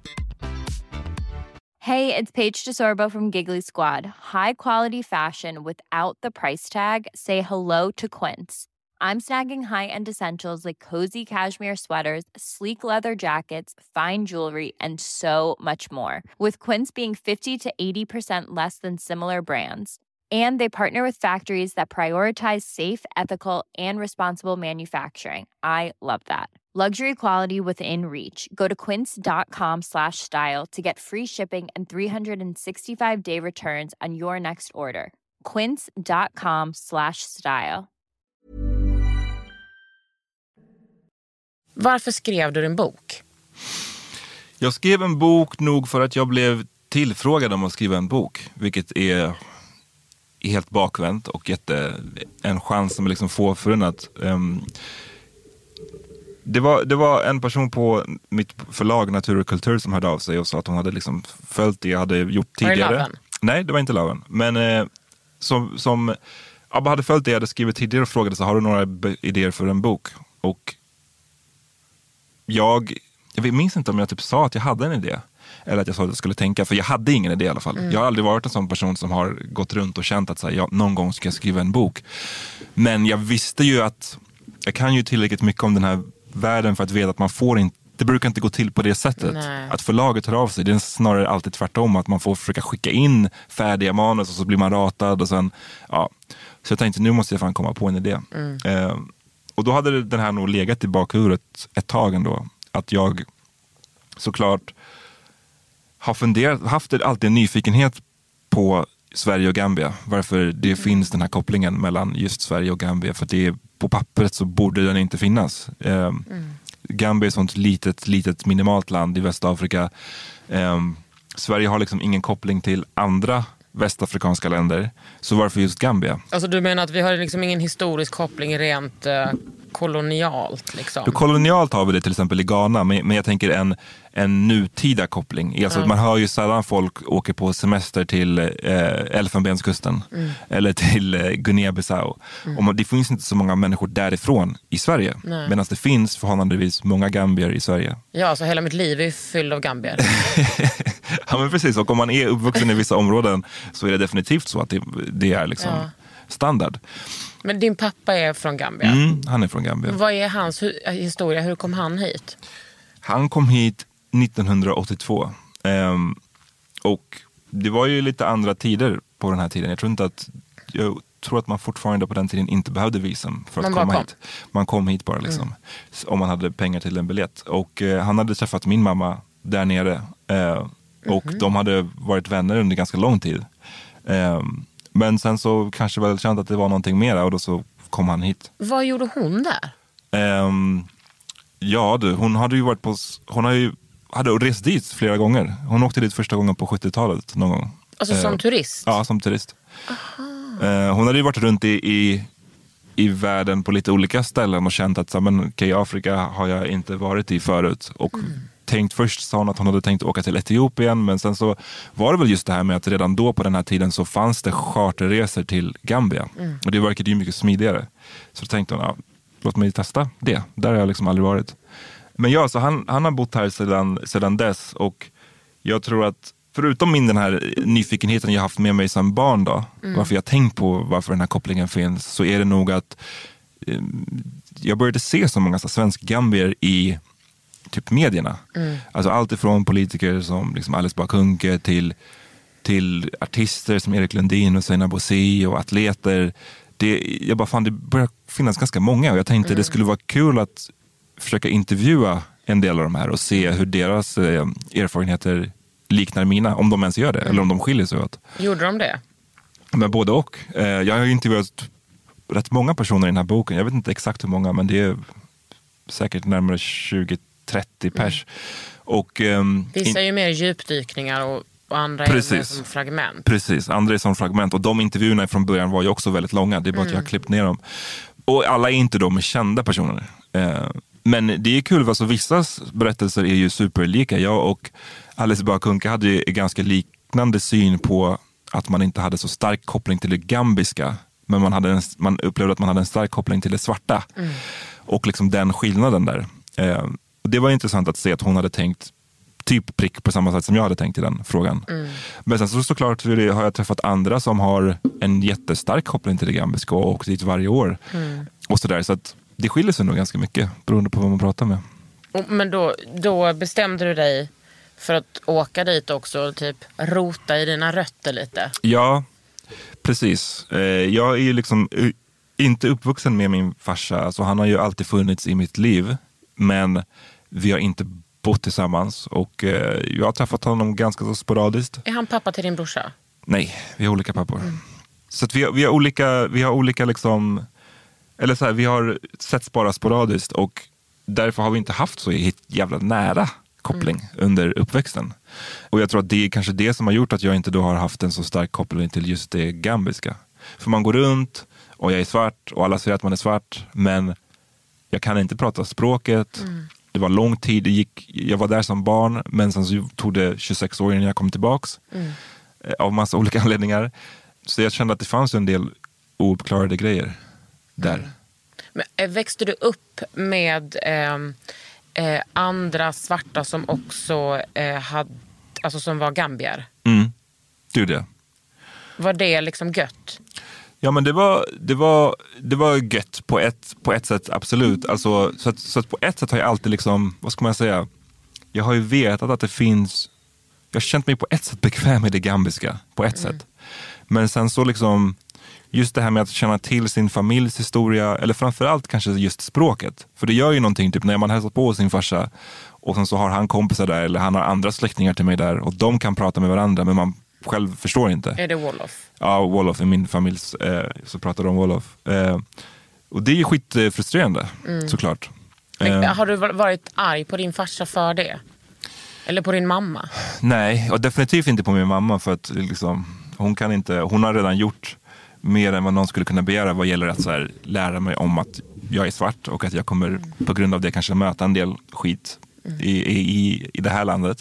Hey, it's Paige DeSorbo from Giggly Squad. High quality fashion without the price tag. Say hello to Quince. I'm snagging high-end essentials like cozy cashmere sweaters, sleek leather jackets, fine jewelry, and so much more. With Quince being fifty to eighty percent less than similar brands. And they partner with factories that prioritize safe, ethical, and responsible manufacturing. I love that. Luxury quality within reach. Go to quince.com slash style to get free shipping and three sixty-five day returns on your next order. Quince.com slash style. Varför skrev du en bok? Jag skrev en bok nog för att jag blev tillfrågad om att skriva en bok. Vilket är helt bakvänt och jätte, en chans som är liksom få förunnat. Um, det, var, det var en person på mitt förlag Natur och Kultur som hörde av sig och sa att hon hade liksom följt det jag hade gjort tidigare. Var det Laven? Nej, det var inte Laven. Men eh, som, som Abba hade följt det jag hade skrivit tidigare och frågade så har du några b- idéer för en bok? Och jag, jag minns inte om jag typ sa att jag hade en idé. Eller att jag sa att jag skulle tänka, för jag hade ingen idé i alla fall. Mm. Jag har aldrig varit en sån person som har gått runt och känt att så här, jag, någon gång ska jag skriva en bok. Men jag visste ju att jag kan ju tillräckligt mycket om den här världen för att veta att man får inte, det brukar inte gå till på det sättet. Nej. Att förlaget hör av sig, det är snarare alltid tvärtom. Att man får försöka skicka in färdiga manus och så blir man ratad och sen, ja. Så jag tänkte, nu måste jag fan komma på en idé. Mm. Eh, och då hade den här nog legat i bakhuvudet ett tag ändå. Att jag såklart har funderat, haft alltid en nyfikenhet på Sverige och Gambia. Varför det mm. finns den här kopplingen mellan just Sverige och Gambia. För att det är, på pappret så borde den inte finnas. Eh, mm. Gambia är ett sånt litet, litet minimalt land i Västafrika. Eh, Sverige har liksom ingen koppling till andra västafrikanska länder. Så varför just Gambia? Alltså du menar att vi har liksom ingen historisk koppling rent eh, kolonialt liksom? Då, kolonialt har vi det till exempel i Ghana, men, men jag tänker en, en nutida koppling. Alltså, mm. Man hör ju sällan folk åker på semester till eh, Elfenbenskusten mm. eller till eh, Guinea-Bissau. Mm. Och man, det finns inte så många människor därifrån i Sverige. Medan det finns förhållandevis många gambier i Sverige. Ja, så hela mitt liv är fylld av gambier. Ja, men precis. Och om man är uppvuxen i vissa områden så är det definitivt så att det, det är liksom ja. standard. Men din pappa är från Gambia? Mm, han är från Gambia. Vad är hans hu- historia? Hur kom han hit? Han kom hit nittonhundraåttiotvå. Ehm, och det var ju lite andra tider på den här tiden. Jag tror inte att, jag tror att man fortfarande på den tiden inte behövde visum för att man komma kom. hit. Man kom hit bara liksom. Mm. Om man hade pengar till en biljett. Och eh, han hade träffat min mamma där nere. Eh, och mm-hmm. de hade varit vänner under ganska lång tid. Eh, men sen så kanske väl känt att det var någonting mer och då så kom han hit. Vad gjorde hon där? Eh, ja du, hon hade ju varit på, hon har ju, hade rest dit flera gånger. Hon åkte dit första gången på sjuttiotalet någon gång. Alltså som eh, turist? Ja, som turist. Eh, hon hade ju varit runt i, i, i världen på lite olika ställen och känt att men, okay, Afrika har jag inte varit i förut. Och mm. tänkt först sa hon att hon hade tänkt åka till Etiopien, men sen så var det väl just det här med att redan då på den här tiden så fanns det charterresor till Gambia. Mm. Och det verkade ju mycket smidigare. Så då tänkte hon, ja, låt mig testa det. Där har jag liksom aldrig varit. Men ja, så han, han har bott här sedan, sedan dess och jag tror att förutom min den här nyfikenheten jag haft med mig som barn då, mm. varför jag tänkt på varför den här kopplingen finns, så är det nog att eh, jag började se så många så svenska gambier i typ medierna. Mm. Alltså allt ifrån politiker som liksom Alice Bah Kuhnke till, till artister som Erik Lundin och Sina Bosi och atleter. Det, jag bara fann det börjar finnas ganska många och jag tänkte mm. det skulle vara kul att försöka intervjua en del av de här och se hur deras eh, erfarenheter liknar mina, om de ens gör det, mm. eller om de skiljer sig åt. Gjorde de det? Men både och. Eh, jag har ju intervjuat rätt många personer i den här boken. Jag vet inte exakt hur många, men det är säkert närmare tjugo trettio pers. Mm. Och, um, Vissa är ju mer djupdykningar och, och andra är mer som fragment. Precis, andra är som fragment. Och de intervjuerna från början var ju också väldigt långa. Det är bara mm. att jag har klippt ner dem. Och alla är inte de kända personer. Eh, men det är kul, alltså vissa berättelser är ju superlika. Jag och Alice Bah Kuhnke hade ju ganska liknande syn på att man inte hade så stark koppling till det gambiska. Men man, hade en, man upplevde att man hade en stark koppling till det svarta. Mm. Och liksom den skillnaden där. Eh, och det var intressant att se att hon hade tänkt typ prick på samma sätt som jag hade tänkt i den frågan. Mm. Men sen så såklart har jag träffat andra som har en jättestark koppling till det gambiska och åkt dit varje år. Mm. Och sådär, så att det skiljer sig nog ganska mycket beroende på vad man pratar med. Men då, då bestämde du dig för att åka dit också och typ rota i dina rötter lite? Ja, precis. Jag är ju liksom inte uppvuxen med min farsa. Alltså han har ju alltid funnits i mitt liv. Men vi har inte bott tillsammans. Och jag har träffat honom ganska så sporadiskt. Är han pappa till din brorsa? Nej, vi har olika pappor. Mm. Så att vi, har, vi har olika, vi har olika liksom... Eller så här, vi har setts bara sporadiskt. Och därför har vi inte haft så jävla nära koppling mm. under uppväxten. Och jag tror att det är kanske det som har gjort att jag inte då har haft en så stark koppling till just det gambiska. För man går runt och jag är svart och alla säger att man är svart, men jag kan inte prata språket. Mm. Det var lång tid, det gick, jag var där som barn, men sen så tog det tjugosex år innan jag kom tillbaks. Mm. Av massa olika anledningar. Så jag kände att det fanns en del ouppklarade grejer där. Mm. Men växte du upp med eh, eh, andra svarta som också eh, hade, alltså som var gambier? Mm, det är det. Var det liksom gött? Ja, men det var, det var, det var gött på ett, på ett sätt, absolut. Alltså, så, att, så att på ett sätt har jag alltid liksom, vad ska man säga, jag har ju vetat att det finns, jag har känt mig på ett sätt bekväm med det gambiska, på ett mm. sätt. Men sen så liksom, just det här med att känna till sin familjs historia, eller framförallt kanske just språket. För det gör ju någonting, typ när man hälsar på sin farsa och sen så har han kompisar där, eller han har andra släktingar till mig där och de kan prata med varandra, men man själv förstår inte. Är det Wolof? Ja, Wolof i min familj eh, så pratar de om Wolof. Eh, och det är ju skitfrustrerande, mm. såklart. Men, eh, har du varit arg på din farsa för det? Eller på din mamma? Nej, och definitivt inte på min mamma, för att liksom, hon kan inte, hon har redan gjort mer än vad någon skulle kunna begära vad gäller att så här, lära mig om att jag är svart och att jag kommer mm. på grund av det kanske möta en del skit mm. i, i, i det här landet.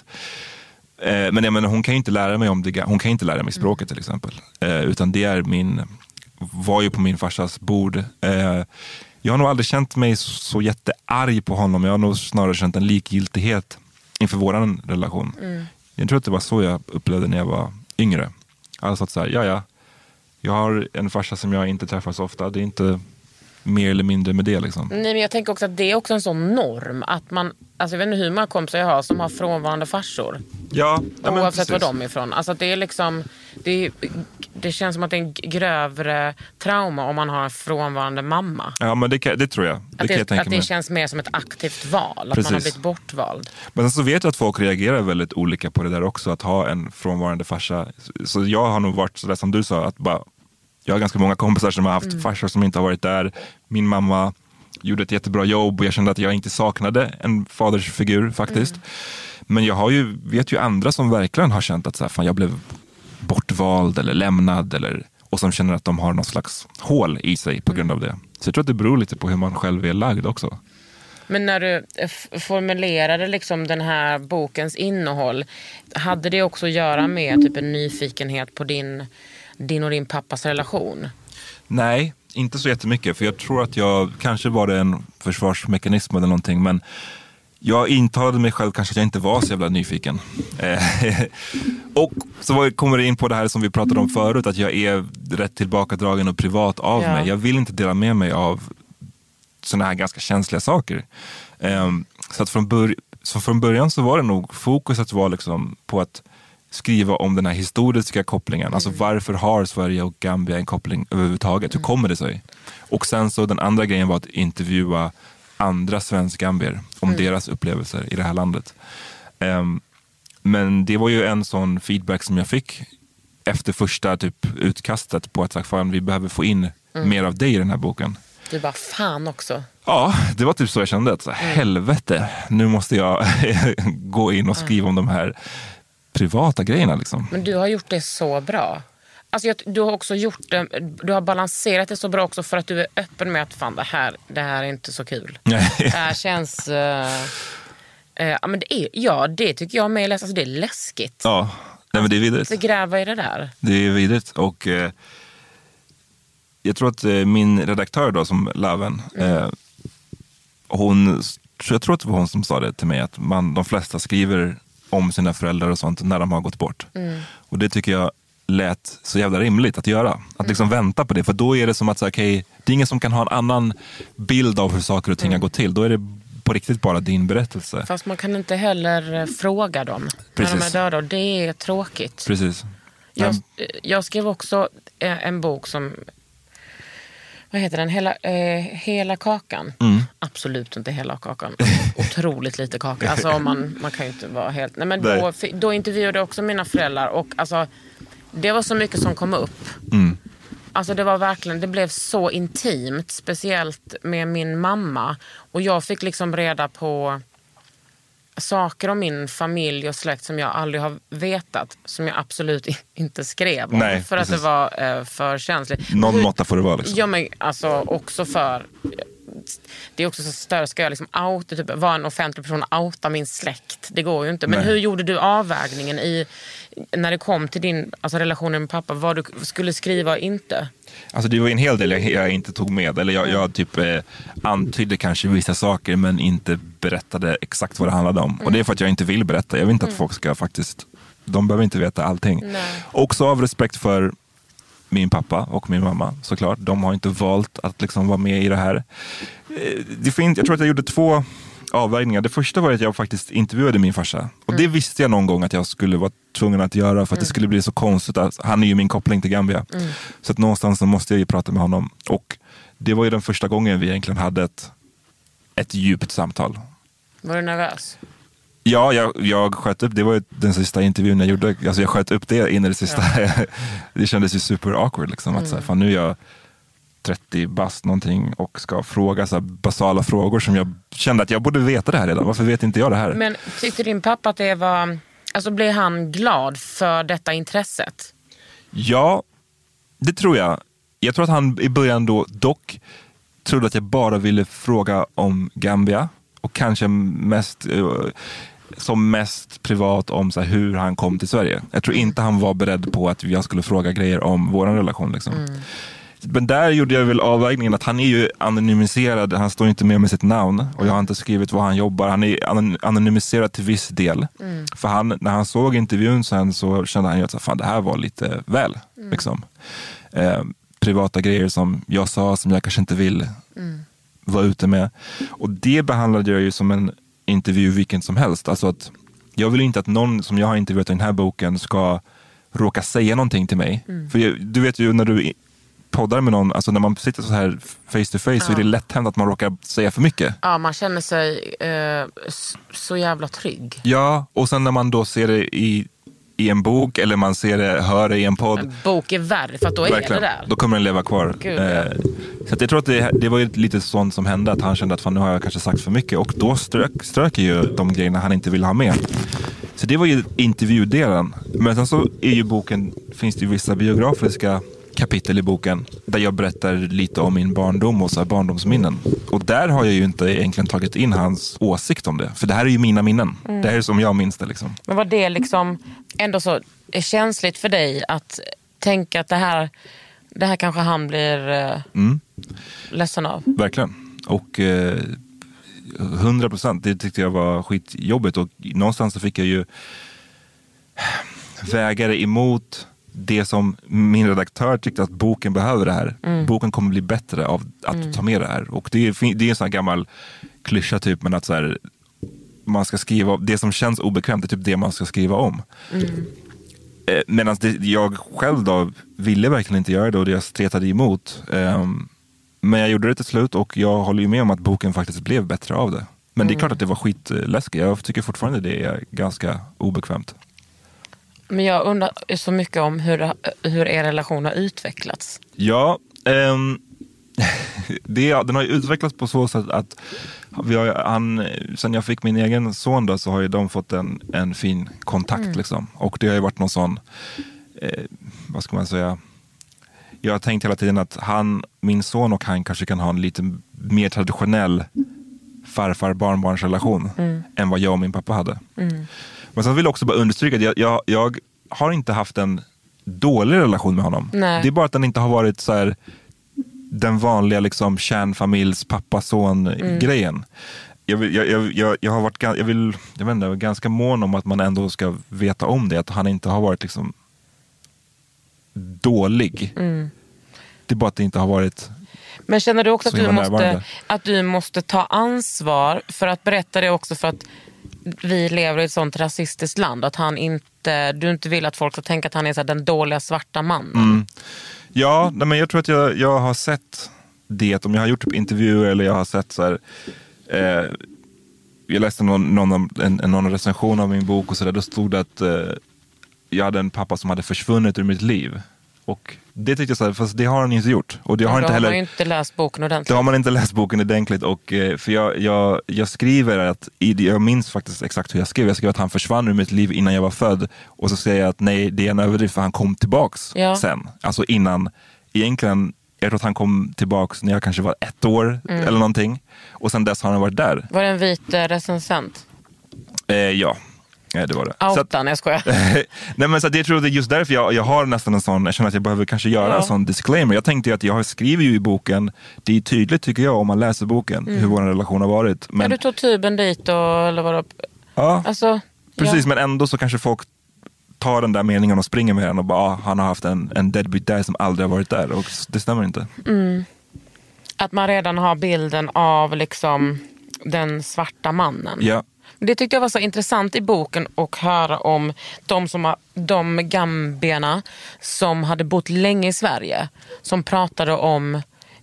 Eh, men jag menar, hon kan ju inte lära mig om det, hon kan inte lära mig språket till exempel. Eh, utan det är min, var ju på min farsas bord. Eh, jag har nog aldrig känt mig så, så jättearg på honom. Jag har nog snarare känt en likgiltighet inför våran relation. Mm. Jag tror att det var så jag upplevde när jag var yngre. Alltså att så här, ja ja. Jag har en farsa som jag inte träffar så ofta. Det är inte mer eller mindre med det liksom. Nej, men jag tänker också att det är också en sån norm. Att man, alltså jag vet inte hur många kompisar jag har som har frånvarande farsor. Ja, ja men oavsett precis. var de är ifrån. Alltså det är liksom, det, det känns som att det är en grövre trauma om man har en frånvarande mamma. Ja, men det, det tror jag. Det att kan jag det, tänka att det mig. känns mer som ett aktivt val. Att precis. man har blivit bortvald. Men sen så vet jag att folk reagerar väldigt olika på det där också. Att ha en frånvarande farsa. Så jag har nog varit sådär som du sa, att bara, jag har ganska många kompisar som har haft mm. farsor som inte har varit där. Min mamma gjorde ett jättebra jobb och jag kände att jag inte saknade en fadersfigur faktiskt. Mm. Men jag har ju, vet ju andra som verkligen har känt att så här, fan, jag blev bortvald eller lämnad. Eller, och som känner att de har någon slags hål i sig på grund av det. Så jag tror att det beror lite på hur man själv är lagd också. Men när du f- formulerade liksom den här bokens innehåll, hade det också att göra med typ en nyfikenhet på din... din och din pappas relation? Nej, inte så jättemycket. För jag tror att jag, kanske var det en försvarsmekanism eller någonting. Men jag intalade mig själv kanske att jag inte var så jävla nyfiken. Och så kommer det in på det här som vi pratade om förut. Att jag är rätt tillbakadragen och privat av ja. mig. Jag vill inte dela med mig av såna här ganska känsliga saker. Så att från, bör- så från början så var det nog fokuset var liksom på att skriva om den här historiska kopplingen. Mm. Alltså varför har Sverige och Gambia en koppling överhuvudtaget? Hur kommer det sig? Och sen så den andra grejen var att intervjua andra svensk-gambier om mm. deras upplevelser i det här landet. Um, men det var ju en sån feedback som jag fick efter första typ utkastet på att sagt, fan, vi behöver få in mm. mer av dig i den här boken. Du bara, fan också. Ja, det var typ så jag kände. Att så, mm. helvete, nu måste jag gå in och skriva mm. om de här privata grejerna. Liksom. Men du har gjort det så bra. Alltså, du har också gjort det, du har balanserat det så bra också för att du är öppen med att fan, det här, det här är inte så kul. Det här känns... Uh, uh, men det är, ja, det tycker jag med. Alltså, det är läskigt. Ja, nej, men det är vidrigt. Att gräva i det där. Det är vidrigt och... Uh, jag tror att uh, min redaktör då som Laven, mm. uh, hon... Jag tror att det var hon som sa det till mig, att man, de flesta skriver om sina föräldrar och sånt när de har gått bort. Mm. Och det tycker jag lät så jävla rimligt att göra. Att liksom mm. vänta på det. För då är det som att så, okay, det är ingen som kan ha en annan bild av hur saker och ting mm. har gått till. Då är det på riktigt bara din berättelse. Fast man kan inte heller fråga dem. Precis. När de är döda. Och det är tråkigt. Precis. Jag, jag skrev också en bok som... Vad heter den? Hela, eh, hela kakan. Mm. Absolut inte hela kakan. Otroligt lite kaka. Alltså man, man kan ju inte vara helt... Nej, men då, då intervjuade jag också mina föräldrar. Och alltså, det var så mycket som kom upp. Mm. Alltså det var verkligen... Det blev så intimt. Speciellt med min mamma. Och jag fick liksom reda på saker om min familj och släkt som jag aldrig har vetat, som jag absolut inte skrev om. Nej, för precis. Att det var eh, för känsligt. Någon måtta får det vara liksom. Ja, men alltså också för... Det är också så större, ska jag liksom outa, typ, vara en offentlig person och outa min släkt. Det går ju inte. Men Nej. Hur gjorde du avvägningen i, när det kom till din alltså, relation med pappa, vad du skulle skriva och inte? Alltså det var en hel del jag, jag inte tog med. Eller jag, jag typ eh, antydde kanske vissa saker men inte berättade exakt vad det handlade om. Mm. Och det är för att jag inte vill berätta. Jag vill inte att mm. folk ska faktiskt... De behöver inte veta allting. Nej. Också av respekt för min pappa och min mamma, såklart. De har inte valt att liksom vara med i det här. Det finns, jag tror att jag gjorde två avvägningar. Det första var att jag faktiskt intervjuade min farsa. Och mm. det visste jag någon gång att jag skulle vara tvungen att göra för att mm. det skulle bli så konstigt. Att, han är ju min koppling till Gambia. Mm. Så att någonstans så måste jag ju prata med honom. Och det var ju den första gången vi egentligen hade ett, ett djupt samtal. Var du nervös? Ja, jag, jag sköt upp, det var ju den sista intervjun jag gjorde. Alltså jag sköt upp det in i det sista. Ja. Det kändes ju super awkward liksom. Mm. Att så här, fan, nu är jag trettio bast någonting och ska fråga så här basala frågor som jag kände att jag borde veta det här redan. Varför vet inte jag det här? Men tyckte din pappa att det var... Alltså blev han glad för detta intresset? Ja, det tror jag. Jag tror att han i början då dock trodde att jag bara ville fråga om Gambia. Och kanske mest... som mest privat om så här, hur han kom till Sverige. Jag tror inte han var beredd på att jag skulle fråga grejer om vår relation. Liksom. Mm. Men där gjorde jag väl avvägningen att han är ju anonymiserad. Han står inte med med sitt namn. Och jag har inte skrivit var han jobbar. Han är anonymiserad till viss del. Mm. För han, när han såg intervjun sen så kände han ju att fan, det här var lite väl. Mm. Liksom. Eh, privata grejer som jag sa som jag kanske inte vill mm. vara ute med. Och det behandlade jag ju som en intervju vilken som helst. Alltså att jag vill inte att någon som jag har intervjuat i den här boken ska råka säga någonting till mig. Mm. För jag, du vet ju när du poddar med någon, alltså när man sitter så här face to face ja. Så är det lätt hänt att man råkar säga för mycket. Ja, man känner sig eh, så jävla trygg. Ja, och sen när man då ser det i i en bok eller man ser det, hör det i en podd. En bok är värre för att då är verkligen, det där. Då kommer den leva kvar. Gud, eh, så att jag tror att det, det var ju lite sånt som hände att han kände att fan, nu har jag kanske sagt för mycket och då strök, strök ju de grejerna han inte ville ha med. Så det var ju intervjudelen. Men sen så är ju boken, finns det ju vissa biografiska kapitel i boken där jag berättar lite om min barndom och så här barndomsminnen. Och där har jag ju inte egentligen tagit in hans åsikt om det. För det här är ju mina minnen. Mm. Det här är som jag minns det liksom. Men var det liksom ändå så är känsligt för dig att tänka att det här, det här kanske han blir eh, mm. ledsen av? Verkligen. Och eh, hundra procent, det tyckte jag var skitjobbigt. Och någonstans så fick jag ju väga det emot det som min redaktör tyckte att boken behöver det här. Mm. Boken kommer bli bättre av att mm. ta med det här. Och det är, det är en sån här gammal klyscha typ, men att så här, man ska skriva, det som känns obekvämt är typ det man ska skriva om. Mm. Eh, medan det, jag själv då ville verkligen inte göra det och det jag stretade emot. Eh, Men jag gjorde det till slut och jag håller ju med om att boken faktiskt blev bättre av det. Men mm. det är klart att det var skitläskigt. Jag tycker fortfarande det är ganska obekvämt. Men jag undrar så mycket om hur, hur er relation har utvecklats. Ja, ehm, det, den har ju utvecklats på så sätt att vi har, han, sen jag fick min egen son då, så har ju de fått en, en fin kontakt. Mm. Liksom. Och det har ju varit någon sån, eh, vad ska man säga... Jag har tänkt hela tiden att han, min son och han kanske kan ha en lite mer traditionell farfar-barnbarnsrelation mm. än vad jag och min pappa hade. Mm. Men sen vill jag också bara understryka att jag, jag, jag har inte haft en dålig relation med honom. Nej. Det är bara att den inte har varit så här den vanliga liksom kärnfamiljs pappa-son-grejen. Mm. Jag, vill, jag, jag, jag, jag har varit jag vill, jag vet inte, ganska mån om att man ändå ska veta om det. Att han inte har varit liksom dålig. Mm. Det är bara att det inte har varit. Men känner du också att du, måste, att du måste ta ansvar för att berätta det också, för att vi lever i ett sånt rasistiskt land, att han inte, du inte vill att folk ska tänka att han är så här, den dåliga svarta mannen. Mm. Ja, men jag tror att jag, jag har sett det, om jag har gjort typ intervjuer eller jag har sett så här, eh, jag läste någon, någon, en, någon recension av min bok och så där, då stod det att eh, jag hade en pappa som hade försvunnit ur mitt liv. Och det tyckte jag så här, fast det har han inte gjort. Och det har ja, inte då heller, har man ju inte läst boken ordentligt. Då har man inte läst boken ordentligt. Och, för jag, jag, jag skriver att, jag minns faktiskt exakt hur jag skrev. Jag skrev att han försvann ur mitt liv innan jag var född. Och så säger jag att nej, det är en överdrift för han kom tillbaks ja. sen. Alltså innan, egentligen, jag tror att han kom tillbaks när jag kanske var ett år mm. eller någonting. Och sen dess har han varit där. Var det en vit eh, recensent? Eh, ja. Ja, det var det. Outan, jag skojar. Nej, men så det tror jag det är just därför jag, jag har nästan en sån, jag känner att jag behöver kanske göra ja. en sån disclaimer. Jag tänkte ju att jag skriver ju i boken, det är tydligt tycker jag om man läser boken, mm. hur vår relation har varit. Men, ja, du tog tuben dit och, eller vad det, ja, alltså, precis, ja. men ändå så kanske folk tar den där meningen och springer med den och bara, ah, han har haft en, en deadbeat där som aldrig har varit där, och det stämmer inte. Mm. Att man redan har bilden av liksom den svarta mannen. Ja. Det tyckte jag var så intressant i boken att höra om de, som har, de gambierna som hade bott länge i Sverige, som pratade om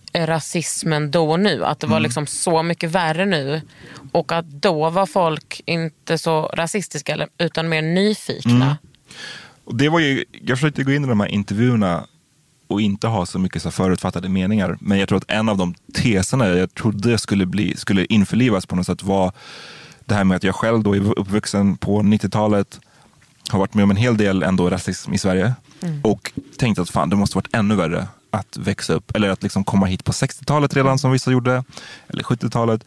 rasismen då och nu. Att det var liksom så mycket värre nu. Och att då var folk inte så rasistiska utan mer nyfikna. Mm. Och det var ju, jag försökte gå in i de här intervjuerna och inte ha så mycket så förutfattade meningar. Men jag tror att en av de teserna jag trodde skulle, bli, skulle införlivas på något sätt var det här med att jag själv då är uppvuxen på nittiotalet, har varit med om en hel del ändå rasism i Sverige. Mm. Och tänkte att fan, det måste varit ännu värre att växa upp. Eller att liksom komma hit på sextiotalet redan som vissa gjorde. Eller sjuttiotalet.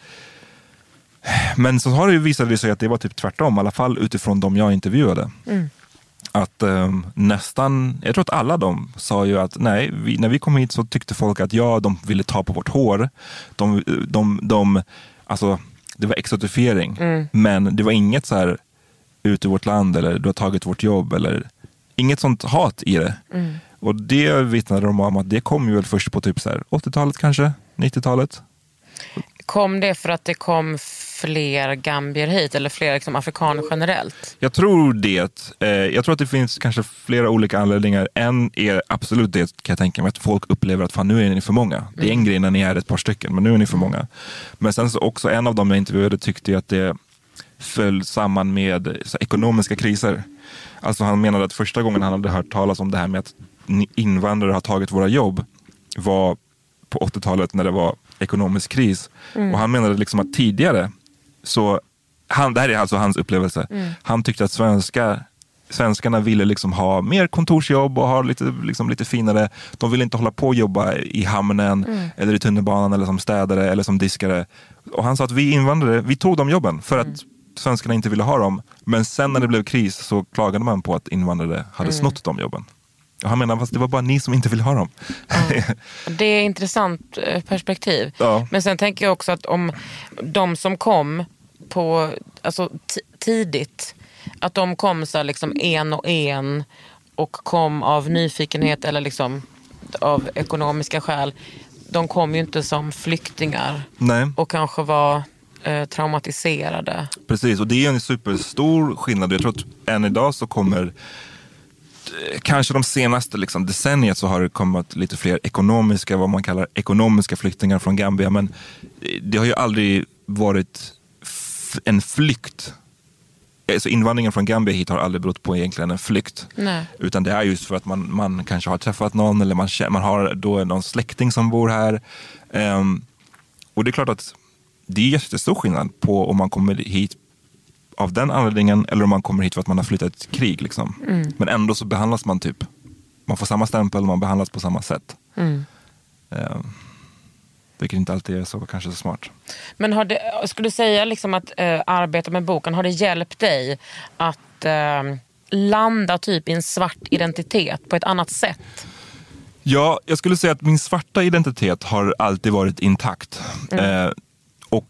Men så har det ju visat sig att det var typ tvärtom. I alla fall utifrån de jag intervjuade. Mm. Att um, nästan, jag tror att alla de sa ju att nej, vi, när vi kom hit så tyckte folk att ja, de ville ta på vårt hår. De, de, de alltså... Det var exotifiering, mm. men det var inget så här ut i vårt land eller du har tagit vårt jobb eller inget sånt hat i det. Mm. Och det vittnade de om att det kom ju väl först på typ så här åttiotalet kanske, nittiotalet. Kom det för att det kom fler gambier hit eller fler liksom afrikaner generellt? Jag tror det. Eh, jag tror att det finns kanske flera olika anledningar. En är absolut det, kan jag tänka mig, att folk upplever att fan, nu är ni för många. Mm. Det är en grej när ni är ett par stycken, men nu är ni för många. Men sen så också en av dem jag intervjuade tyckte att det föll samman med så, ekonomiska kriser. Alltså han menade att första gången han hade hört talas om det här med att invandrare har tagit våra jobb var på åttiotalet när det var ekonomisk kris. Mm. Och han menade liksom att tidigare så, han, det här är alltså hans upplevelse. Mm. Han tyckte att svenska, svenskarna ville liksom ha mer kontorsjobb och ha lite, liksom lite finare. De ville inte hålla på och jobba i hamnen mm. eller i tunnelbanan eller som städare eller som diskare. Och han sa att vi invandrare, vi tog de jobben för att mm. svenskarna inte ville ha dem. Men sen när det blev kris så klagade man på att invandrare hade mm. snott de jobben. Och han menar, fast det var bara ni som inte vill ha dem. Ja. Det är ett intressant perspektiv. Ja. Men sen tänker jag också att om de som kom på, alltså t- tidigt, att de kom så här liksom en och en och kom av nyfikenhet eller liksom av ekonomiska skäl. De kom ju inte som flyktingar. Nej. Och kanske var eh, traumatiserade. Precis, och det är en superstor skillnad. Jag tror att än idag så kommer kanske de senaste liksom, decenniet så har det kommit lite fler ekonomiska, vad man kallar ekonomiska flyktingar från Gambia. Men det har ju aldrig varit f- en flykt. Alltså invandringen från Gambia hit har aldrig berott på egentligen en flykt. Nej. Utan det är just för att man, man kanske har träffat någon eller man, man har då någon släkting som bor här. Um, och det är klart att det är jättestor skillnad på om man kommer hit av den anledningen eller om man kommer hit för att man har flyttat ett krig. Liksom. Mm. Men ändå så behandlas man typ, man får samma stämpel och man behandlas på samma sätt. Mm. Um, vilket inte alltid är så kanske så smart. Men har det, skulle du säga liksom att äh, arbeta med boken, har det hjälpt dig att äh, landa typ i en svart identitet på ett annat sätt? Ja, jag skulle säga att min svarta identitet har alltid varit intakt. Mm. Eh, och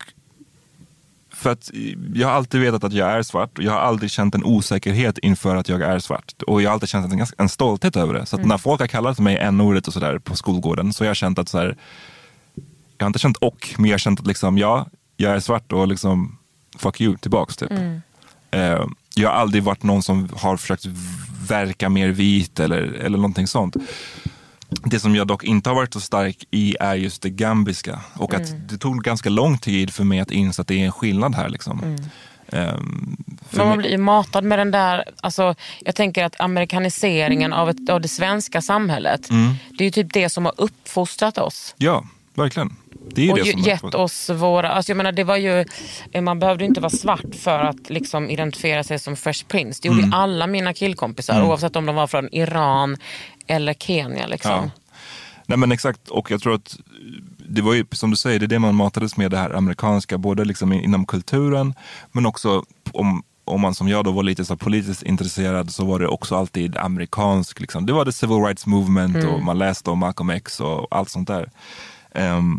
för att jag har alltid vetat att jag är svart och jag har aldrig känt en osäkerhet inför att jag är svart. Och jag har alltid känt en, en stolthet över det. Så att mm. när folk har kallat mig n-ordet och sådär på skolgården så har jag känt att så här, jag har inte känt och, men jag har känt att liksom, ja, jag är svart och liksom fuck you tillbaks typ. Mm. Eh, jag har aldrig varit någon som har försökt verka mer vit eller, eller någonting sånt. Det som jag dock inte har varit så stark i är just det gambiska. Och att mm. det tog ganska lång tid för mig att inse att det är en skillnad här liksom. Mm. Um, Men man blir ju matad med den där, alltså, jag tänker att amerikaniseringen av, ett, av det svenska samhället, mm. det är ju typ det som har uppfostrat oss. Ja, verkligen. Det är och det ju, som gett oss våra, alltså jag menar det var ju, man behövde inte vara svart för att liksom identifiera sig som Fresh Prince. Det gjorde mm. alla mina killkompisar, mm. oavsett om de var från Iran eller Kenya liksom. Ja. Nej men exakt, och jag tror att det var ju som du säger, det är det man matades med, det här amerikanska, både liksom inom kulturen men också om, om man som jag då var lite så politiskt intresserad så var det också alltid amerikansk liksom. Det var det Civil Rights Movement mm. och man läste om Malcolm X och allt sånt där. Um,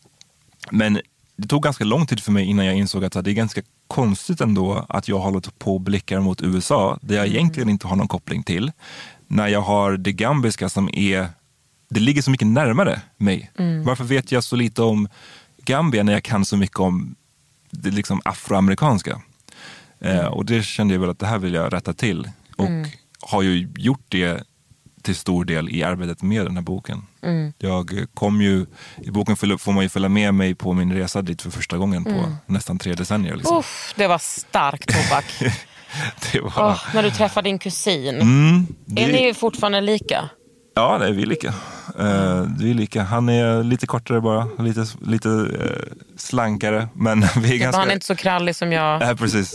men det tog ganska lång tid för mig innan jag insåg att det är ganska konstigt ändå att jag håller på blickar mot U S A där jag mm. egentligen inte har någon koppling till. När jag har det gambiska som är, det ligger så mycket närmare mig. Mm. Varför vet jag så lite om Gambia när jag kan så mycket om det liksom afroamerikanska? Mm. Eh, och det kände jag väl att det här vill jag rätta till. Och mm. har ju gjort det till stor del i arbetet med den här boken. Mm. Jag kom ju, i boken får man ju följa med mig på min resa dit för första gången på mm. nästan tre decennier. Liksom. Uff, det var starkt tobak. det var... oh, när du träffade din kusin. Mm, det... Är ni fortfarande lika? Ja, det är vi lika. Uh, det är lika. Han är lite kortare bara, lite, lite uh, slankare. Men vi är ganska... Han är inte så krallig som jag. Nej, uh, precis.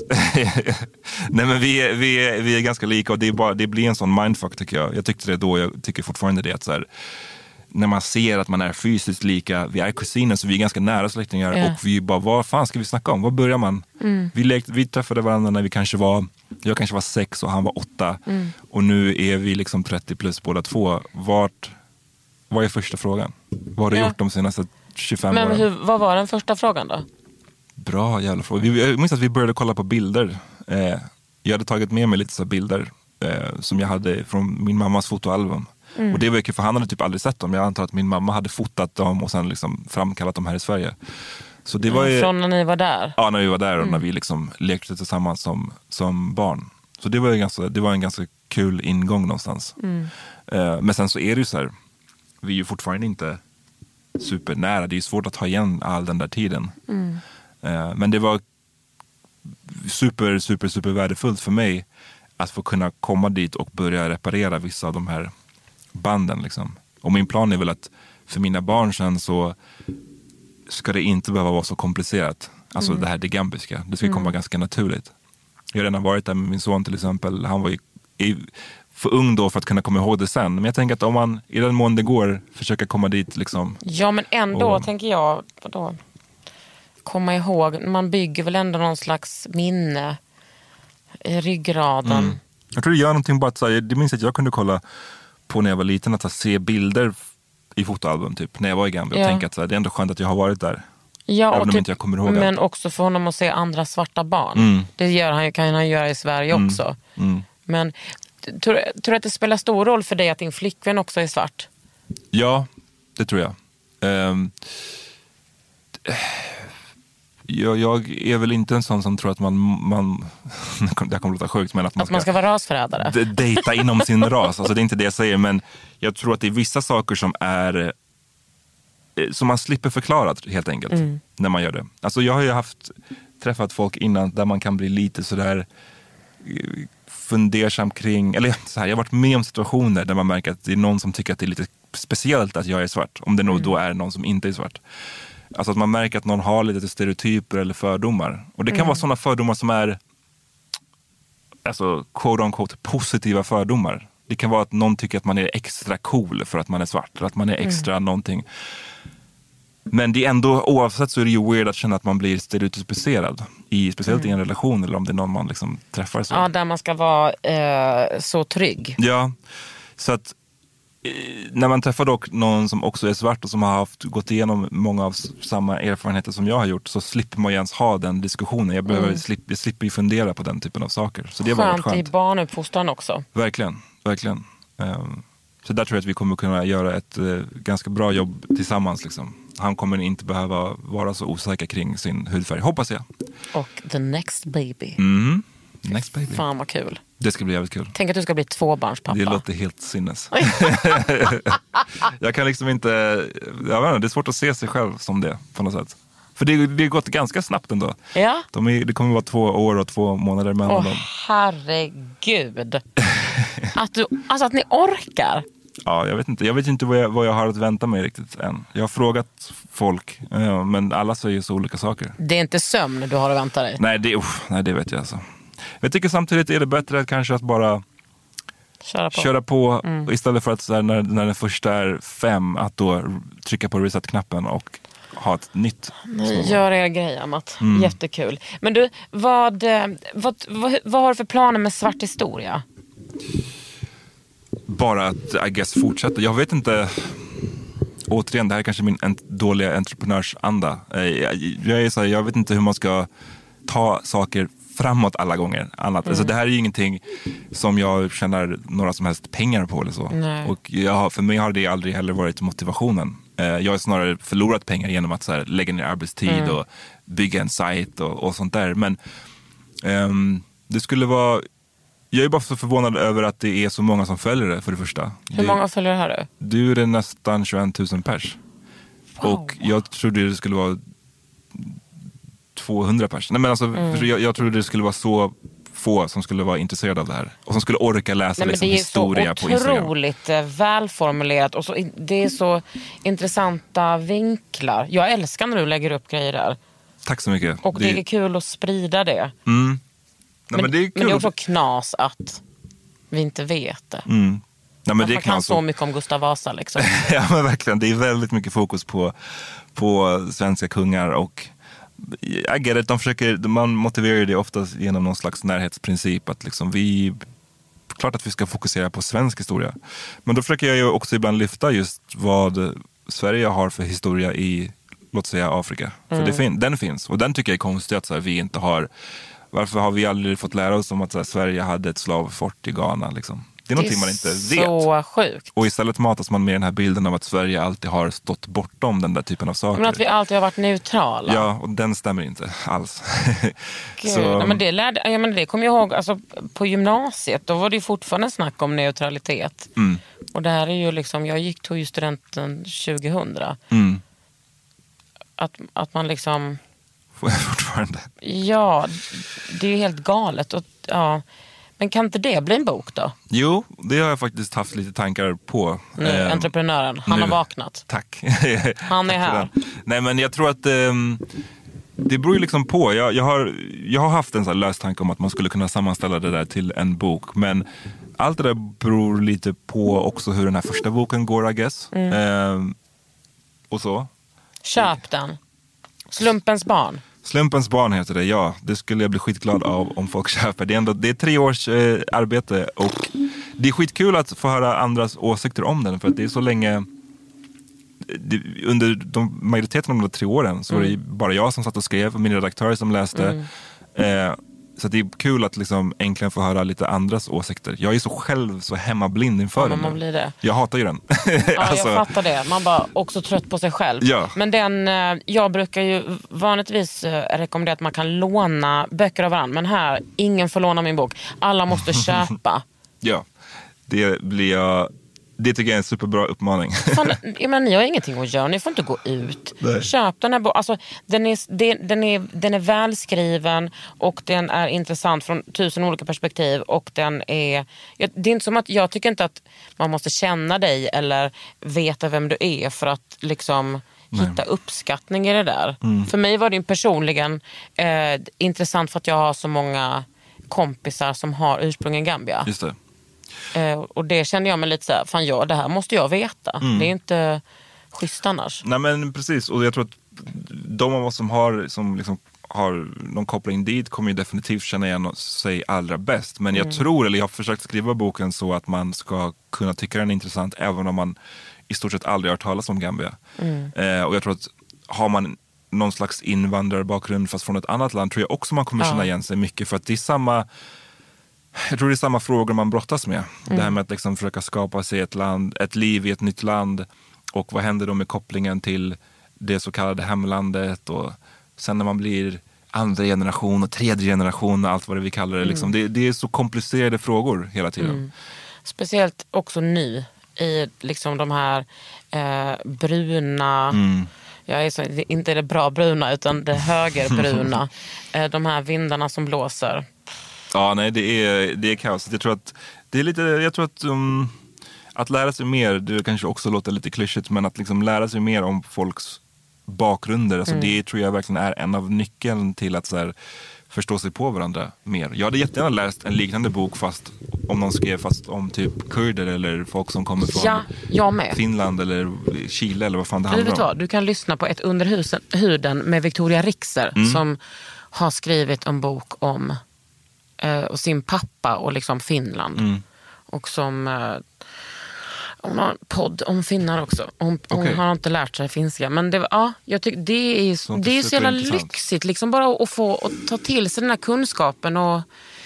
Nej, men vi är, vi, är, vi är ganska lika och det, är bara, det blir en sån mindfuck tycker jag. Jag tyckte det då, jag tycker fortfarande det att så här, när man ser att man är fysiskt lika, vi är kusiner så vi är ganska nära släktingar yeah. och vi bara, vad fan ska vi snacka om? Vad börjar man? Mm. Vi, lekte, vi träffade varandra när vi kanske var, jag kanske var sex och han var åtta mm. och nu är vi liksom trettio plus båda två. Vart, vad är första frågan? Vad har du yeah. gjort de senaste tjugofem Men åren? Hur, vad var den första frågan då? Bra jävla fråga. Vi, jag minns att vi började kolla på bilder. Eh, jag hade tagit med mig lite så bilder eh, som jag hade från min mammas fotoalbum. Mm. Och det var ju för han hade typ aldrig sett dem. Jag antar att min mamma hade fotat dem och sen liksom framkallat dem här i Sverige. Så det var ju, från när ni var där? Ja, när vi var där och mm. när vi liksom lekte tillsammans som, som barn. Så det var, ju ganska, det var en ganska kul ingång någonstans. Mm. Uh, men sen så är det ju så här, vi är ju fortfarande inte supernära. Det är ju svårt att ta igen all den där tiden. Mm. Uh, men det var super, super, super värdefullt för mig att få kunna komma dit och börja reparera vissa av de här banden liksom. Och min plan är väl att för mina barn sen så ska det inte behöva vara så komplicerat. Alltså mm. det här det gambiska. Det ska mm. komma ganska naturligt. Jag har redan varit där med min son till exempel. Han var ju för ung då för att kunna komma ihåg det sen. Men jag tänker att om man i den mån det går försöka komma dit liksom. Ja men ändå och... tänker jag vadå? Komma ihåg. Man bygger väl ändå någon slags minne i ryggraden. Mm. Jag tror det gör någonting bara att säga. Det minns att jag kunde kolla på när jag var liten att se bilder i fotoalbum typ när jag var i Gambia och ja. tänka att så här, det är ändå skönt att jag har varit där. Ja, även om typ, inte jag kommer ihåg men allt. också för honom att se andra svarta barn. Mm. Det gör han, kan han göra i Sverige mm. också. Mm. Men tror du att det spelar stor roll för dig att din flickvän också är svart? Ja, det tror jag. Um, Jag, jag är väl inte en sån som tror att man, man det kommer att låta sjukt, men att man, att man ska, ska vara rasförrädare. D- dejta inom sin ras. Alltså det är inte det jag säger, men jag tror att det är vissa saker som är som man slipper förklara helt enkelt mm. när man gör det. Alltså jag har ju haft träffat folk innan där man kan bli lite sådär fundersam kring, eller så här, jag har varit med om situationer där man märker att det är någon som tycker att det är lite speciellt att jag är svart, om det nog mm. då är någon som inte är svart. Alltså att man märker att någon har lite stereotyper eller fördomar. Och det kan mm. vara sådana fördomar som är alltså quote on quote positiva fördomar. Det kan vara att någon tycker att man är extra cool för att man är svart, eller att man är extra mm. någonting. Men det är ändå, oavsett så är det ju weird att känna att man blir stereotypiserad i, speciellt mm. i en relation, eller om det är någon man liksom träffar. Så. Ja, där man ska vara eh, så trygg. Ja, så att eh, när man träffar dock någon som också är svart och som har haft, gått igenom många av samma erfarenheter som jag har gjort, så slipper man ju ens ha den diskussionen. Jag, behöver, mm. slipp, jag slipper ju fundera på den typen av saker. Så det var skönt, skönt i barnuppfostran också. Verkligen, verkligen. Um, så där tror jag att vi kommer kunna göra ett uh, ganska bra jobb tillsammans liksom. Han kommer inte behöva vara så osäker kring sin hudfärg, hoppas jag. Och the next baby. Mm. Next baby. Fan vad kul. Det ska bli jävligt kul. Tänk att du ska bli tvåbarnspappa. Det låter helt sinnes. Jag kan liksom inte, jag vet inte, det är svårt att se sig själv som det på något sätt. För det, det har gått ganska snabbt ändå. Ja. De är, det kommer vara två år och två månader mellan Åh, dem. herregud. Att du, alltså att ni orkar. Ja, jag vet inte. Jag vet inte vad jag, vad jag har att vänta mig riktigt än. Jag har frågat folk, men alla säger så olika saker. Det är inte sömn du har att vänta dig? Nej, det, uff, nej, det vet jag alltså. Jag tycker samtidigt är det bättre kanske att bara köra på, köra på mm. istället för att så här, när, när den första är fem, att då trycka på reset-knappen och ha ett nytt. Nej, gör er grej, Amat. Mm. Jättekul. Men du, vad, vad, vad, vad har du för planer med Svart historia? Bara att, I guess, fortsätta. Jag vet inte, återigen, det här är kanske min ent- dåliga entreprenörsanda. Jag, jag, är så här, jag vet inte hur man ska ta saker framåt alla gånger. Annat. Mm. Alltså, det här är ju ingenting som jag tjänar några som helst pengar på eller så. Nej. Och jag, för mig har det aldrig heller varit motivationen. Jag har snarare förlorat pengar genom att så här, lägga ner arbetstid mm. och bygga en sajt och, och sånt där. Men um, det skulle vara... Jag är bara så förvånad över att det är så många som följer det, för det första. Hur det, många följare har du? Du är det nästan tjugoett tusen pers. Wow. Och jag trodde det skulle vara tvåhundra pers. Nej, men alltså, mm. jag, jag trodde det skulle vara så få som skulle vara intresserade av det här. Och som skulle orka läsa Nej, liksom, historia på Instagram. Det är så otroligt välformulerat. Och så, det är så intressanta vinklar. Jag älskar när du lägger upp grejer där. Tack så mycket. Och det, det är kul att sprida det. Mm. Nej, men, men, det är kul. men det är också knas att vi inte vet det. Mm. Nej, men att det man kan kan så mycket om Gustav Vasa liksom. Ja, men verkligen. Det är väldigt mycket fokus på, på svenska kungar. Och I get it, de försöker, man motiverar det oftast genom någon slags närhetsprincip. Att liksom vi, klart att vi ska fokusera på svensk historia. Men då försöker jag ju också ibland lyfta just vad Sverige har för historia i, låt säga, Afrika. Mm. För det fin- den finns. Och den tycker jag är konstigt att så här, vi inte har. Varför har vi aldrig fått lära oss om att så här, Sverige hade ett slavfort i Ghana liksom? Det är någonting man inte vet. Det är så sjukt. Och istället matas man med den här bilden av att Sverige alltid har stått bortom den där typen av saker. Men att vi alltid har varit neutrala. Ja, och den stämmer inte alls. Gud, så... nej, men det, lärde, ja, men det kommer jag ihåg, alltså, på gymnasiet, då var det ju fortfarande snack om neutralitet. Mm. Och det här är ju liksom, jag gick tog ju studenten tjugohundra. Mm. Att, att man liksom... Får jag fortfarande? Ja, det är ju helt galet. Och, ja. Men kan inte det bli en bok då? Jo, det har jag faktiskt haft lite tankar på. Nu, eh, entreprenören, han nu. har vaknat. Tack. Han är Tack här. Nej, men jag tror att eh, det beror ju liksom på. Jag, jag, har, jag har haft en sån här lös tanke om att man skulle kunna sammanställa det där till en bok. Men allt det där beror lite på också hur den här första boken går, I guess. Mm. Eh, och så. Köp den. Slumpens barn. Slumpens barn heter det, ja. Det skulle jag bli skitglad av om folk köper. Det är, ändå, det är tre års eh, arbete och det är skitkul att få höra andras åsikter om den. För att det är så länge... Det, under de, majoriteten av de tre åren så mm. var det bara jag som satt och skrev och min redaktör som läste. Mm. Eh, så det är kul att liksom äntligen få höra lite andras åsikter. Jag är så själv så hemmablind inför Ja, den. man blir det. Jag hatar ju den. Ja, alltså, jag fattar det. Man bara också trött på sig själv. Ja. Men den, eh, jag brukar ju vanligtvis eh, rekommendera att man kan låna böcker av varandra. Men här, ingen får låna min bok. Alla måste köpa. Ja, det blir jag... Det tycker jag är en superbra uppmaning. Fan, jag menar, ni har ingenting att göra, ni får inte gå ut. Nej. Köp den här boken. Alltså, den, är, den, är, den är välskriven och den är intressant från tusen olika perspektiv. Och den är, det är inte som att, jag tycker inte att man måste känna dig eller veta vem du är för att liksom Nej. hitta uppskattning i det där. Mm. För mig var det personligen eh, intressant för att jag har så många kompisar som har ursprung i Gambia. Just det. Eh, och det kände jag mig lite så här, fan ja, det här måste jag veta. Mm. Det är inte schysst annars. Nej men precis, och jag tror att de av oss som har, som liksom har någon koppling dit kommer ju definitivt känna igen sig allra bäst. Men jag Mm. tror, eller jag har försökt skriva boken så att man ska kunna tycka den är intressant även om man i stort sett aldrig har hört talas om Gambia. Mm. Eh, och jag tror att har man någon slags invandrarbakgrund fast från ett annat land tror jag också man kommer Ja. känna igen sig mycket, för att det är samma... Jag tror det är samma frågor man brottas med. Mm. Det här med att liksom försöka skapa sig ett, land, ett liv i ett nytt land. Och vad händer då med kopplingen till det så kallade hemlandet. Och sen när man blir andra generation och tredje generation och allt vad det vi kallar det. Mm. Liksom. Det, det är så komplicerade frågor hela tiden. Mm. Speciellt också nu i liksom de här eh, bruna... Mm. Jag är så, inte det bra bruna utan det högerbruna. eh, de här vindarna som blåser. Ja, nej, det är, det är kaos. Jag tror att det är lite, jag tror att um, att lära sig mer, det kanske också låter lite klyschigt, men att liksom lära sig mer om folks bakgrunder, alltså Mm. det tror jag verkligen är en av nyckeln till att så här, förstå sig på varandra mer. Jag hade jättegärna läst en liknande bok fast om någon skrev fast om typ kurder eller folk som kommer från Ja, jag med. Finland eller Chile eller vad fan det Du handlar vet om. vad, du kan lyssna på ett Under husen, huden med Victoria Rixer Mm. som har skrivit en bok om eh, och sin pappa och liksom Finland. Mm. Och som eh, hon har en podd om finnar också. Hon, hon Okej. har inte lärt sig finska. Men det, ja, jag tycker det är, Sånt är det är så jävla superintressant. lyxigt. Liksom bara att få att ta till sig den här kunskapen. Och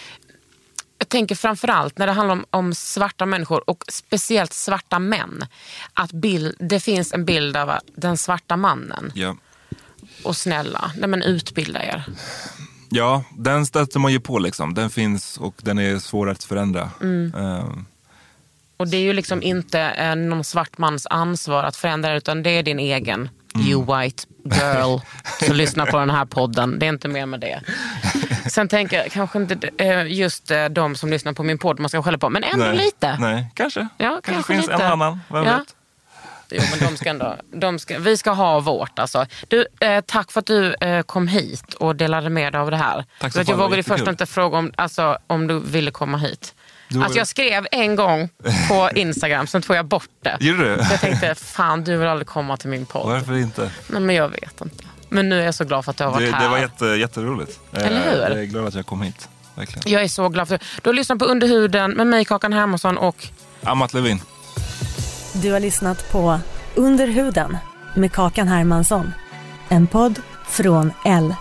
jag tänker framförallt när det handlar om, om svarta människor och speciellt svarta män. Att bild, det finns en bild av den svarta mannen. Ja. Och snälla, nej men utbilda er. Ja, den stöter man ju på liksom. Den finns och den är svår att förändra. Mm. Um, Och det är ju liksom inte eh, någon svart mans ansvar att förändra, utan det är din egen. Mm. You white girl. Så lyssna på den här podden. Det är inte mer med det. Sen tänker jag kanske inte eh, just eh, de som lyssnar på min podd man ska skälla på. Men ändå nej, lite. Nej, kanske. Ja, kanske, kanske finns lite. en annan, vem Ja. vet. Jo, men de ska ändå, de ska, vi ska ha vårt alltså. Du, eh, tack för att du eh, kom hit och delade med dig av det här. Tack så Så att jag fan, det var vågade först jättekul. inte fråga om, alltså, om du ville komma hit. Du- Alltså jag skrev en gång på Instagram, sen tog jag bort det. Gjorde du? Så jag tänkte, fan du vill aldrig komma till min podd. Varför inte? Nej men jag vet inte. Men nu är jag så glad för att du har varit Det, här. det var jätte, jätteroligt. Eller hur? Eh, Jag är glad att jag kom hit. Verkligen. Jag är så glad för det. Du har lyssnat på Under huden med mig, Kakan Hermansson och... Amat Levin. Du har lyssnat på Under huden med Kakan Hermansson. En podd från L.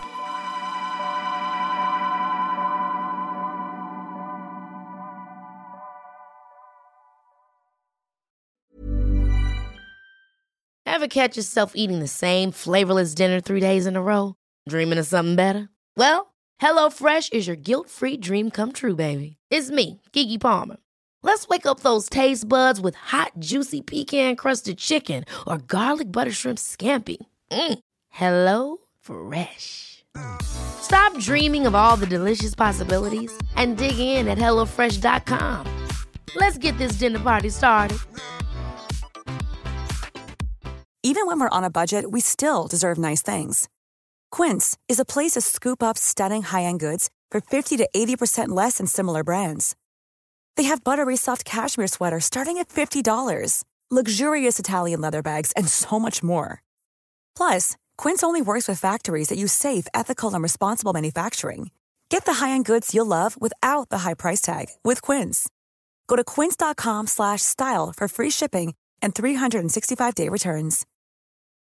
Ever catch yourself eating the same flavorless dinner three days in a row? Dreaming of something better? Well, HelloFresh is your guilt-free dream come true, baby. It's me, Keke Palmer. Let's wake up those taste buds with hot, juicy pecan-crusted chicken or garlic butter shrimp scampi. Mm. Hello Fresh. Stop dreaming of all the delicious possibilities and dig in at hello fresh dot com. Let's get this dinner party started. Even when we're on a budget, we still deserve nice things. Quince is a place to scoop up stunning high-end goods for fifty to eighty percent less than similar brands. They have buttery soft cashmere sweaters starting at fifty dollars, luxurious Italian leather bags, and so much more. Plus, Quince only works with factories that use safe, ethical, and responsible manufacturing. Get the high-end goods you'll love without the high price tag with Quince. Go to quince dot com slash style for free shipping and three sixty-five day returns.